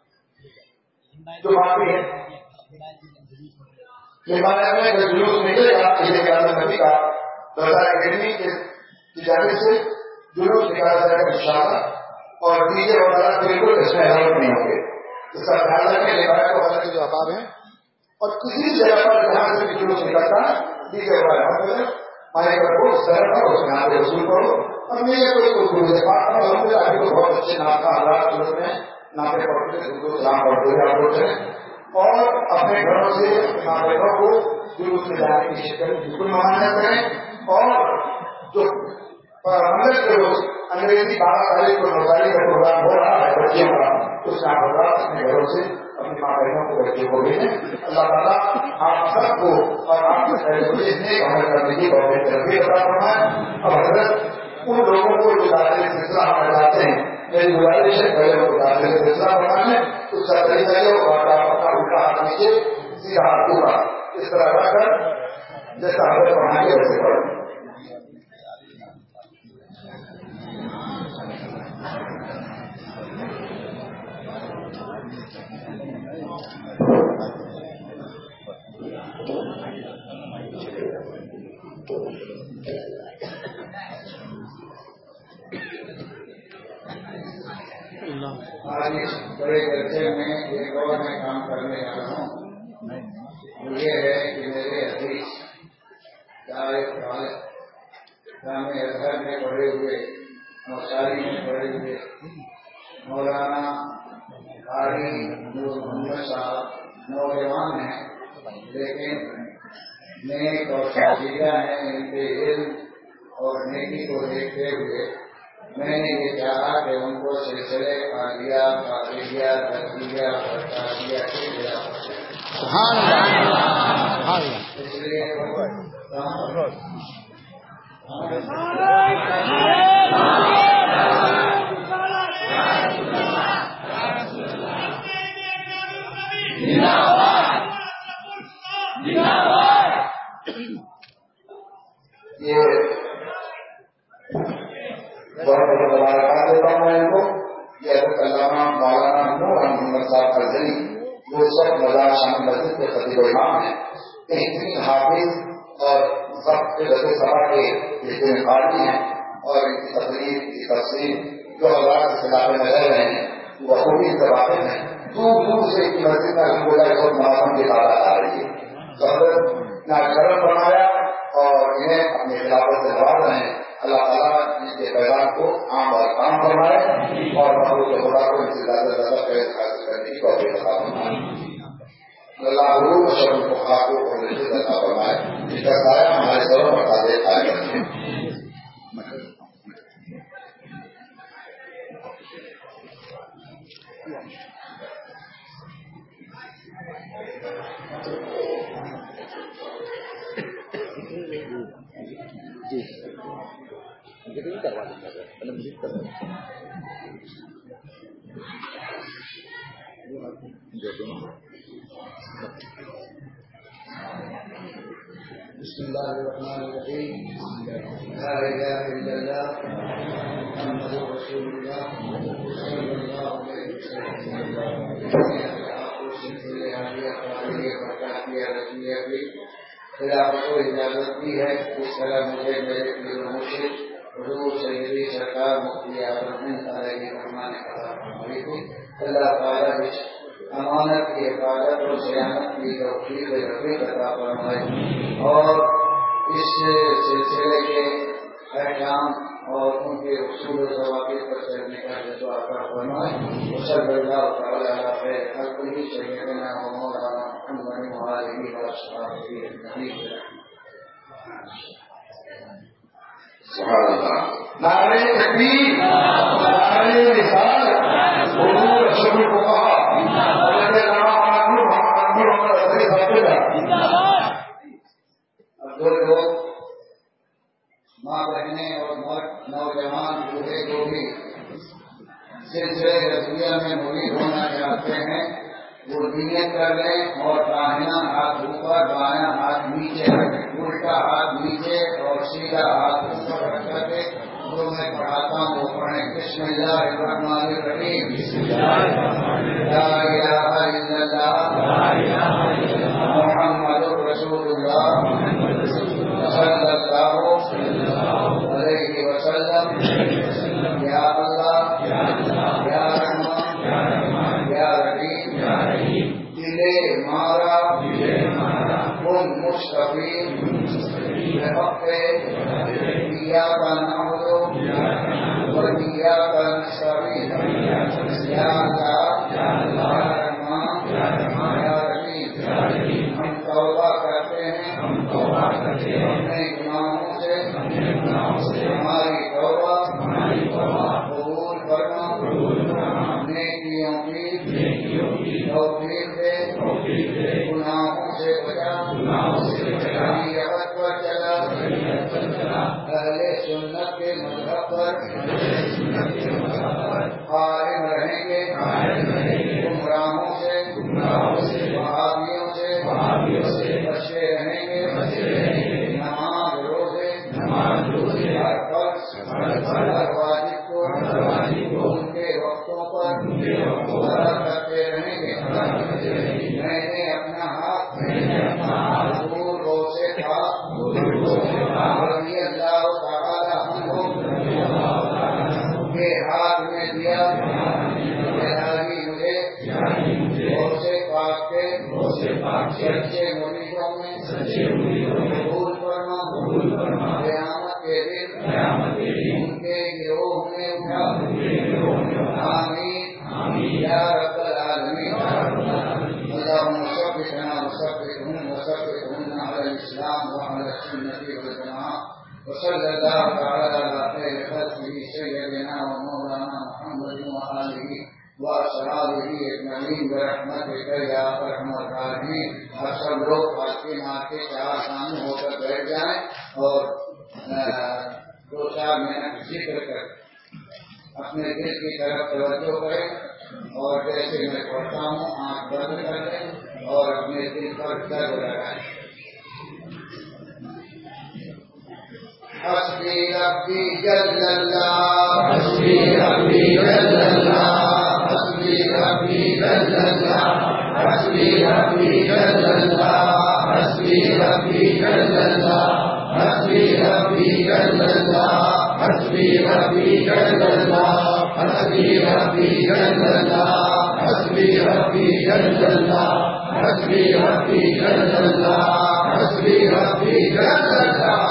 جو باقی ہے میں جلوس نکلے گا نبی کا بازار اکیڈمی کی جانب سے جلوس نکالا جائے گا انشاءاللہ, اور ڈی جے وغیرہ بالکل اس میں الاؤڈ نہیں ہوں گے. اس کا خیال رکھیں روایت وغیرہ کے جو احباب ہیں, اور کسی جگہ پر جہاں سے بھی جلوس نکلتا ہے ڈی جے وغیرہ مائک رکھو, اس طرح کرو, اس میں آپ وصول کرو, اور میرے کوئی اردو ہے الحمد للہ ابھی تو بہت اچھے نام کا حالات صورت میں ناطے پڑھتے ہیں, سلام پڑھتے ہیں آپ بولتے ہیں, اور اپنے گھروں سے ناطقوں کو جلوس میں جانے کی شکل بالکل منع کریں. اور جو منگل کے روز انگریزی بارہ تاریخ کو روزاری کا پروگرام ہو رہا ہے بچوں کا, اس میں آپ حضرات اپنے گھروں سے اپنی ماں بہنوں کو بچے کو بھیجیں. اللہ تعالیٰ آپ سب کو اور آپ کے نیک عمل کرنے کی بہت تربیت عطا فرمائے. اور حضرت ان لوگوں کو جو داخلے سلسلہ ہمیں جاتے ہیں میری گزارش ہے پہلے وہ داخلے سے فیصلہ بنا ہے اس کا طریقہ یہ ہوگا اپنا الٹا ہاتھ نیچے سیدھا ہاتھ اوپر اس طرح رکھ کر جیسا ہمیں پڑھا کے ویسے پڑھیں. آج اس بڑے چرچے میں ایک اور میں کام کرنے جا رہا ہوں. یہ ہے کہ میرے حدیث جامع ازہر میں پڑھے ہوئے نوشاری میں پڑھے ہوئے مولانا قاری نور محمد صاحب نوجوان ہیں لیکن نیک اور شاہجہ ہیں. ان کے علم اور نیکی کو دیکھتے ہوئے میں نے یہ چاہا کہ ان کو سلسلے قادریہ قادریہ تقریہ اور قادریہ کے دیا اس لیے یہ بہت بہت مبارکباد دیتا ہوں میں ان کو. یہ حضرت علامہ مولانا نور محمد صاحب فضلی وہ سب مزار شامل مسجد کے خطیب و امام ہیں. بہترین حافظ اور سب کے رضے سبا کے بہترین قاری ہیں اور ان کی تقریر کی تفسیر جو حضرات اس علاقے میں رہ رہے ہیں وہ خوبی سے واقف ہیں. دور دور سے ان کی مسجد میں الحمد للہ بہت مناسب کی تعداد آ رہی ہے. تو حضرت نے کرم بنایا اور انہیں اپنے خلافت سے نواز رہے ہیں. اللہ تعالیٰ ان کے پیغام کو عام اور کام فرمائے اور محبوب خدا کو ان سے زیادہ سے زیادہ فیض حاصل کرنے کی توفیق عطا فرمائے. اللہ عروج اشرف الفقراء کو اور رشد عطا فرمائے. ان کا سایہ ہمارے سروں پر تازے قائم رکھے. کروا دیں گے پہلے مجھے کروا بسم اللہ الرحمن الرحیم. لا الہ الا اللہ محمد رسول اللہ صلی اللہ علیہ وسلم. خلافت کو اجازت دی ہے اس طرح مجھے میرے پیر و مرشد حضور سیدی سرکار مفتی اعظم علیہ الرحمن نے فرمائی تھی. اللہ تعالیٰ اس امانت کی حفاظت اور سیانت کی توفیق رفیق عطا فرمائے اور اس سلسلے کے احکام اور ان کے اصول و ضوابط پر چلنے کا جذبہ عطا فرمائے. صلی اللہ تعالیٰ علیہ خلقہ سیدنا و مولانا محمد و آلہ و اصحابہ اجمعین. سبحان اللہ. نعرہ تکبیر، نعرہ رسالت، حضور اشرف الفقراء حضرت علامہ نور محمد صاحب فضلی. اب جو لوگ ماں بہنیں اور نوجوان بوڑھے جو بھی سلسلے رسولیہ میں مرید ہونا چاہتے ہیں وہ نیت کر لیں اور داہنا ہاتھ اوپر بایاں ہاتھ نیچے رکھیں. الٹا ہاتھ نیچے اور سیدھا ہاتھ اوپر رکھ کر کے جو میں پڑھاتا ہوں وہ پڑھیں. بسم اللہ الرحمن الرحیم. لا الہ الا اللہ محمد رسول اللہ صلی اللہ علیہ وسلم. یا اللہ یا رحمان یا رحیم. دلے مارا کن مستقیم بحق ایاک نعبد و ایاک نستعین. یا اللہ یا رحمان یا رحیم. ہم توبہ کرتے ہیں اپنے گناہوں سے. ہماری توبہ قبول فرما. نیکیوں کی توفیق دے. گناہوں سے بچا. شریعت پر چلا. اہل سنت کے مذہب پر قائم رہیں گے گمراہوں سے وہابیوں سے بچے رہیں گے نماز روزے ہر فرض ہر واجب کو ان کے وقتوں پر ادا کرتے رہیں گے میں نے اپنا ہاتھ حضور غوث پاک رضی اللہ تعالی عنہ کے ہاتھ میں دیا مجھے غوث پاک کے سچے مریدوں میں قبول فرما قیامت کے دن ان کے گروہ میں اٹھا آمین یا رب العالمین اللهم ثبتنا وثبتهم وثبتهم على الاسلام وعلى السنه والجماعه وصلى الله تعالى على خير خلقه سيدنا ومولانا محمد وآله واصحابه اجمعین برحمتک یا ارحم الراحمین. آپ سب لوگ فاتحہ مار کے چار سامنے ہو کر بیٹھ جائیں اور دو چار منٹ ذکر کر اپنے دل کی طرف توجہ کریں اور جیسے میں پڑھتا ہوں آنکھ بند کر لیں اور اپنے دل پر درد لگائیں. حسبی ربی جل اللہ حسبی ربی جل اللہ حسبی ربی جل اللہ حسبی ربی جل اللہ حسبی ربی جل اللہ حسبی ربی جل اللہ حسبی ربی جل اللہ حسبی ربی جل اللہ حسبی ربی جل اللہ حسبی ربی جل اللہ حسبی ربی جل اللہ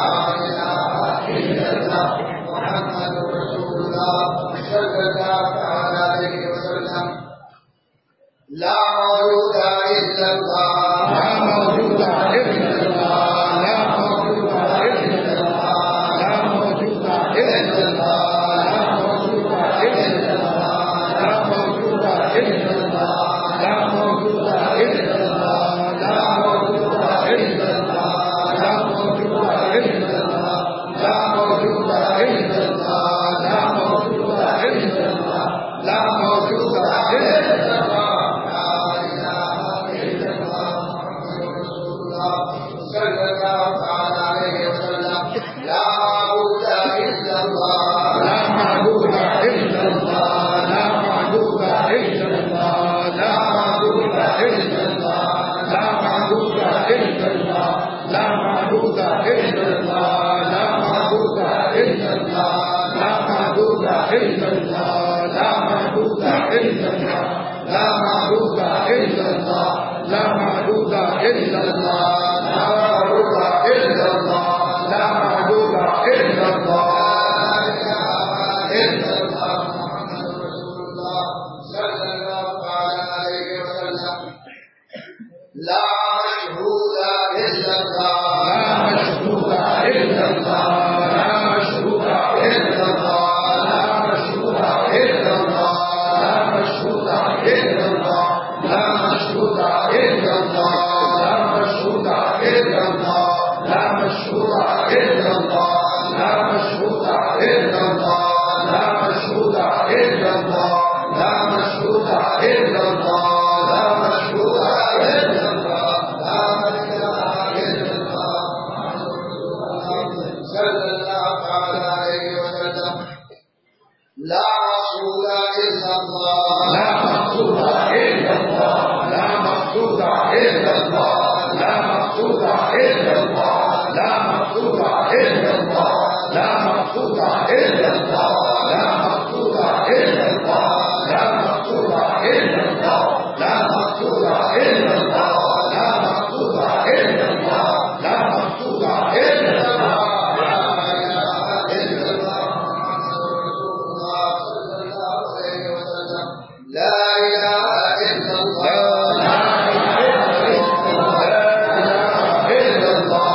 محمد رسول اللہ صلی اللہ تعالی علیہ وسلم. لا موجود الا اللہ لا موجود الا اللہ لا موجود الا اللہ لا موجود الا اللہ لا موجود الا اللہ لا موجود الا اللہ لا موجود الا اللہ لا موجود الا اللہ لا موجود الا اللہ لا موجود الا اللہ لا موجود الا اللہ لا موجود الا اللہ لا معبود الا الله لا معبود الا الله لا معبود الا الله لا معبود الا الله لا اله الا الله محمد رسول الله صلى الله عليه وسلم. لا مشهود الا الله لا مشهود الا الله لا مشهود الا الله لا مشهود الا الله لا مشهود الا الله لا مشهود الا الله لا مشهود الا الله لا مشهود الا الله لا مشهود الا الله لا مشهود الا الله لا مشهود الا الله لا مشهود الا الله لا اله الا الله صلى الله عليه وسلم. لا مقصود الا الله لا مقصود الا الله لا مقصود الا الله لا مقصود الا الله لا مقصود الا الله لا مقصود الا الله لا مقصود الا الله لا مقصود الا الله لا مقصود الا الله لا مقصود الا الله لا مقصود الا الله لا إله إلا الله لا إله إلا الله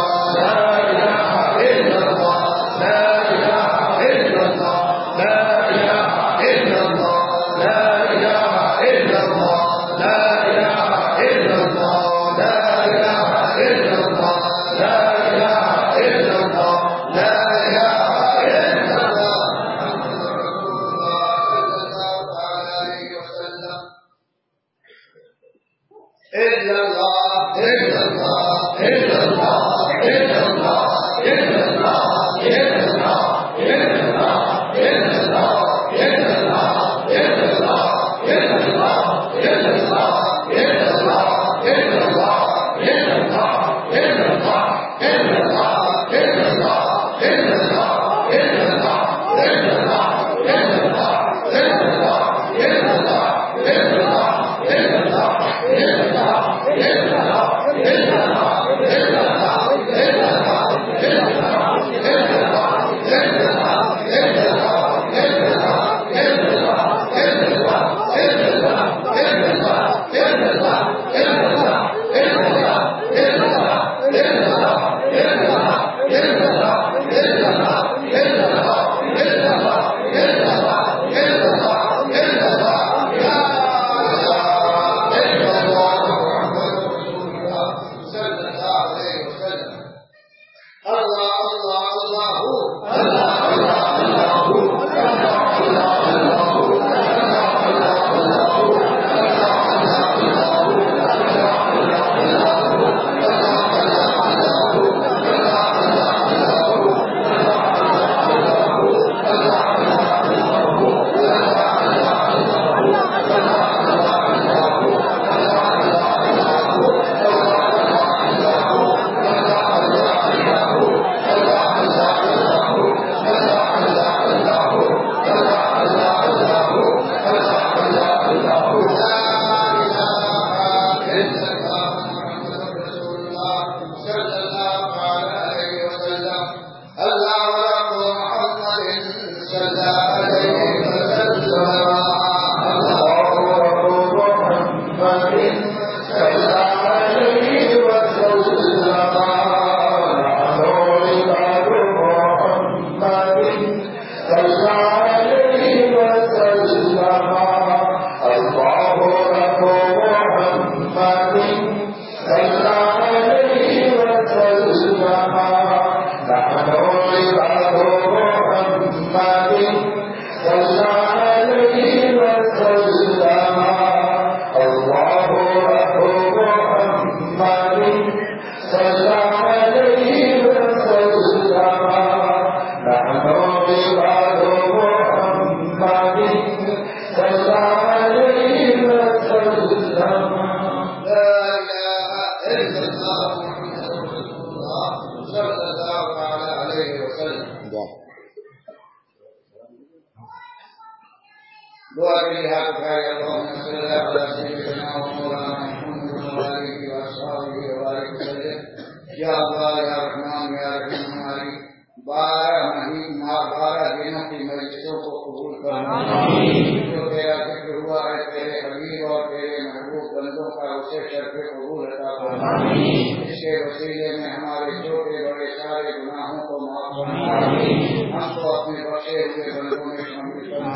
دعا کے لیے ہاتھ اٹھائے اللہم صلی اللہ علیہ سیدنا و مولانا محمد وعلیہ وصحبہ وبارک وسلم. یا اللہ یا رحمان یا رحیم ہماری بارہ مہینہ بارہ دنوں کی مجلسوں کو قبول کرنا. جو تیرا ذکر ہوا ہے تیرے حبیب اور تیرے محبوب بندوں کا اسے شرف قبول عطا کرنا. اس کے وسیلے میں ہمارے چھوٹے بڑے سارے گناہوں کو معاف کرنا. ہم کو اپنے بخشے ہوئے بندوں میں شامل کرنا.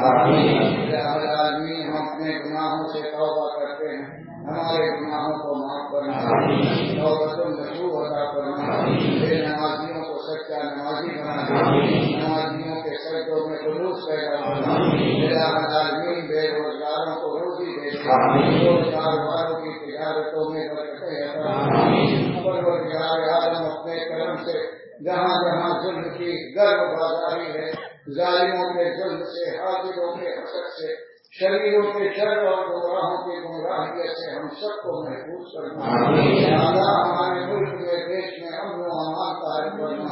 عالمین ہم اپنے گناہوں سے توبہ کرتے ہیں, ہمارے گناہوں کو معاف کرنا. توبۃ نصوح عطا کرنا. بے نمازیوں کو سچا نمازی بنانا. نمازیوں کے سجدوں میں خلوص پیدا کرنا. عالمین بے روزگاروں کو روزی دے دینا. روزگار والوں کی تجارتوں میں برکتیں عطا کرنا. پروردگار عالم اپنے کرم سے جہاں جہاں ظلم کی گرد بازاری ہے, ظالموں کے ظلم سے, حاضروں کے حسد سے, شریروں کے شر اور گمراہوں کی گمراہیت سے ہم سب کو محفوظ کرنا. اللہ ہمارے ملک میں دیش میں امن و امان قائم کرنا.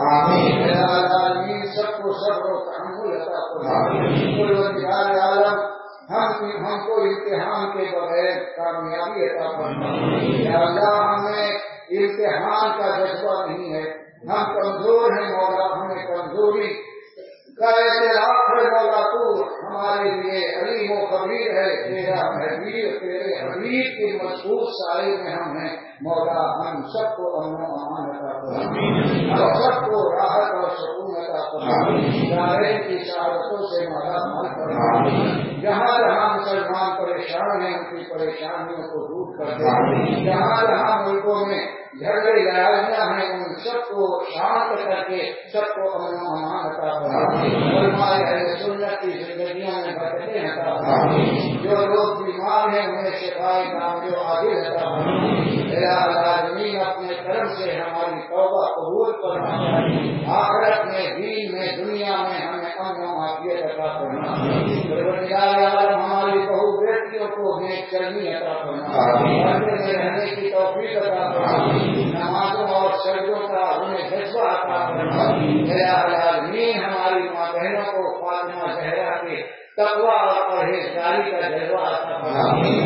عالمین سب کو صبر و تحمل عطا کرنا. پروردگار عالم ہم ہم کو امتحان کے بغیر کامیابی عطا کرنا. یا اللہ ہمیں امتحان کا جذبہ نہیں ہے, ہم کمزور ہیں مولا, ہمیں کمزوری کا اعتراف ہے مولا. تو ہمارے لیے علیم و خبیر ہے. تیرا حبیب تیرے حبیب کی مضبوط سائے میں ہم ہیں مولا. ہم سب کو امن و امان عطا کرنا. ہم سب کو راحت اور سکون عطا کرنا. دارین کی سعادتوں سے مالا مال کرنا. جہاں جہاں مسلمان پریشان ہیں ان کی پریشانیوں کو دور کر دے. جہاں جہاں ملکوں میں جھگڑے لڑائیاں ہیں ان سب کو شانت کر کے سب کو امن و امان عطا کرنا. علماء اہل سنت کی زندگیوں میں برکتیں عطا کرنا. جو لوگ بیمار ہیں انہیں شفائے کامل عاجل عطا کرنا. العالمین اپنے کرم سے ہماری توبہ قبول کرنا. آخرت میں, دین میں, دنیا میں ہمیں امن و عافیت عطا کرنا. پروردگار عالم ہماری بہو بیٹیوں کو نیک چلنی عطا کرنا. پردے میں رہنے کی توفیق عطا کرنا. نمازوں اور سجدوں کا انہیں جذبہ عطا کرنا. العالمین ہماری ماں بہنوں کو فاطمہ زہرا کے تقویٰ اور پرہیزگاری کا جذبہ عطا کرنا.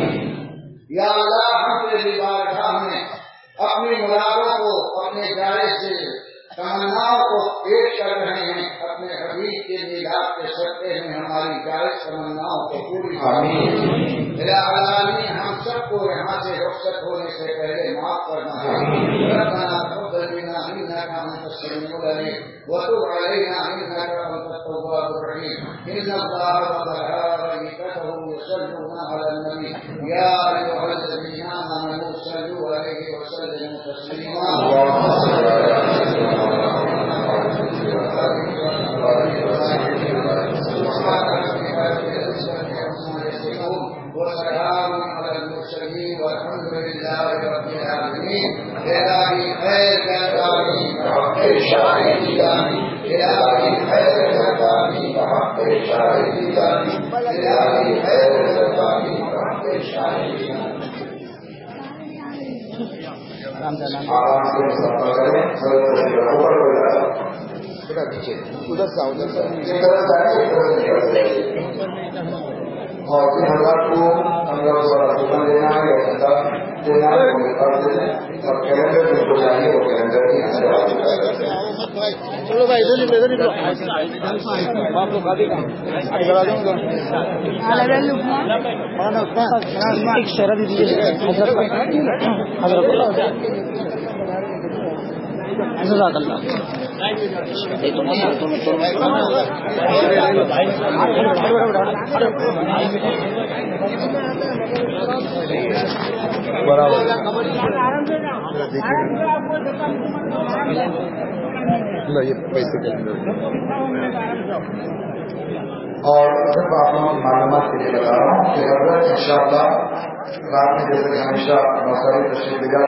یا اللہ ہم تیری بارگاہ میں اپنی مرادوں کو, اپنے جائز تمناؤں کو پیش کر رہے ہیں. اپنے حبیب کے میلاد کے صدقے میں ہماری جائز تمناؤں کو پوری کرنا. العالمین ہم سب کو یہاں سے رخصت ہونے سے پہلے معاف کرنا ہے. ربنا تقبل منا انك انت السميع العليم وتب علينا انك انت التواب الرحيم. ان الله وملائكته يصلون على النبي يا ايها الذين امنوا صلوا عليه وسلموا تسليما. اللهم صل على سيدنا وسلام على المرسلين والحمد لله رب العالمين. الهي خير جزاني بحق شاهداني. الهي خير جزاني بحق شاهداني. الهي خير جزاني بحق شاهداني. آرام سے سفر کریں. اوپر ہو جائے ادھر پیچھے ادھر سے ادھر سے اور تین ہزار کو ہم لوگ دکان لینا ہے یا چندہ دینا ہے وہ کر دیتے ہیں. اور کیلنڈر جن کو چاہیے وہ کیلنڈر کی چلو بھائی ادھر ادھر ادھر آپ لوگ آگے کا آگے بڑھا دوں گا. ایک شرح دیجیے حضرت حضرت جزاک اللہ. یہ پیسے اور صرف آپ لوگوں کی معلومات کے لیے بتا رہا ہوں کہ حضرت ان شاء اللہ رات میں جیسے ہمیشہ نوساری تشریف لے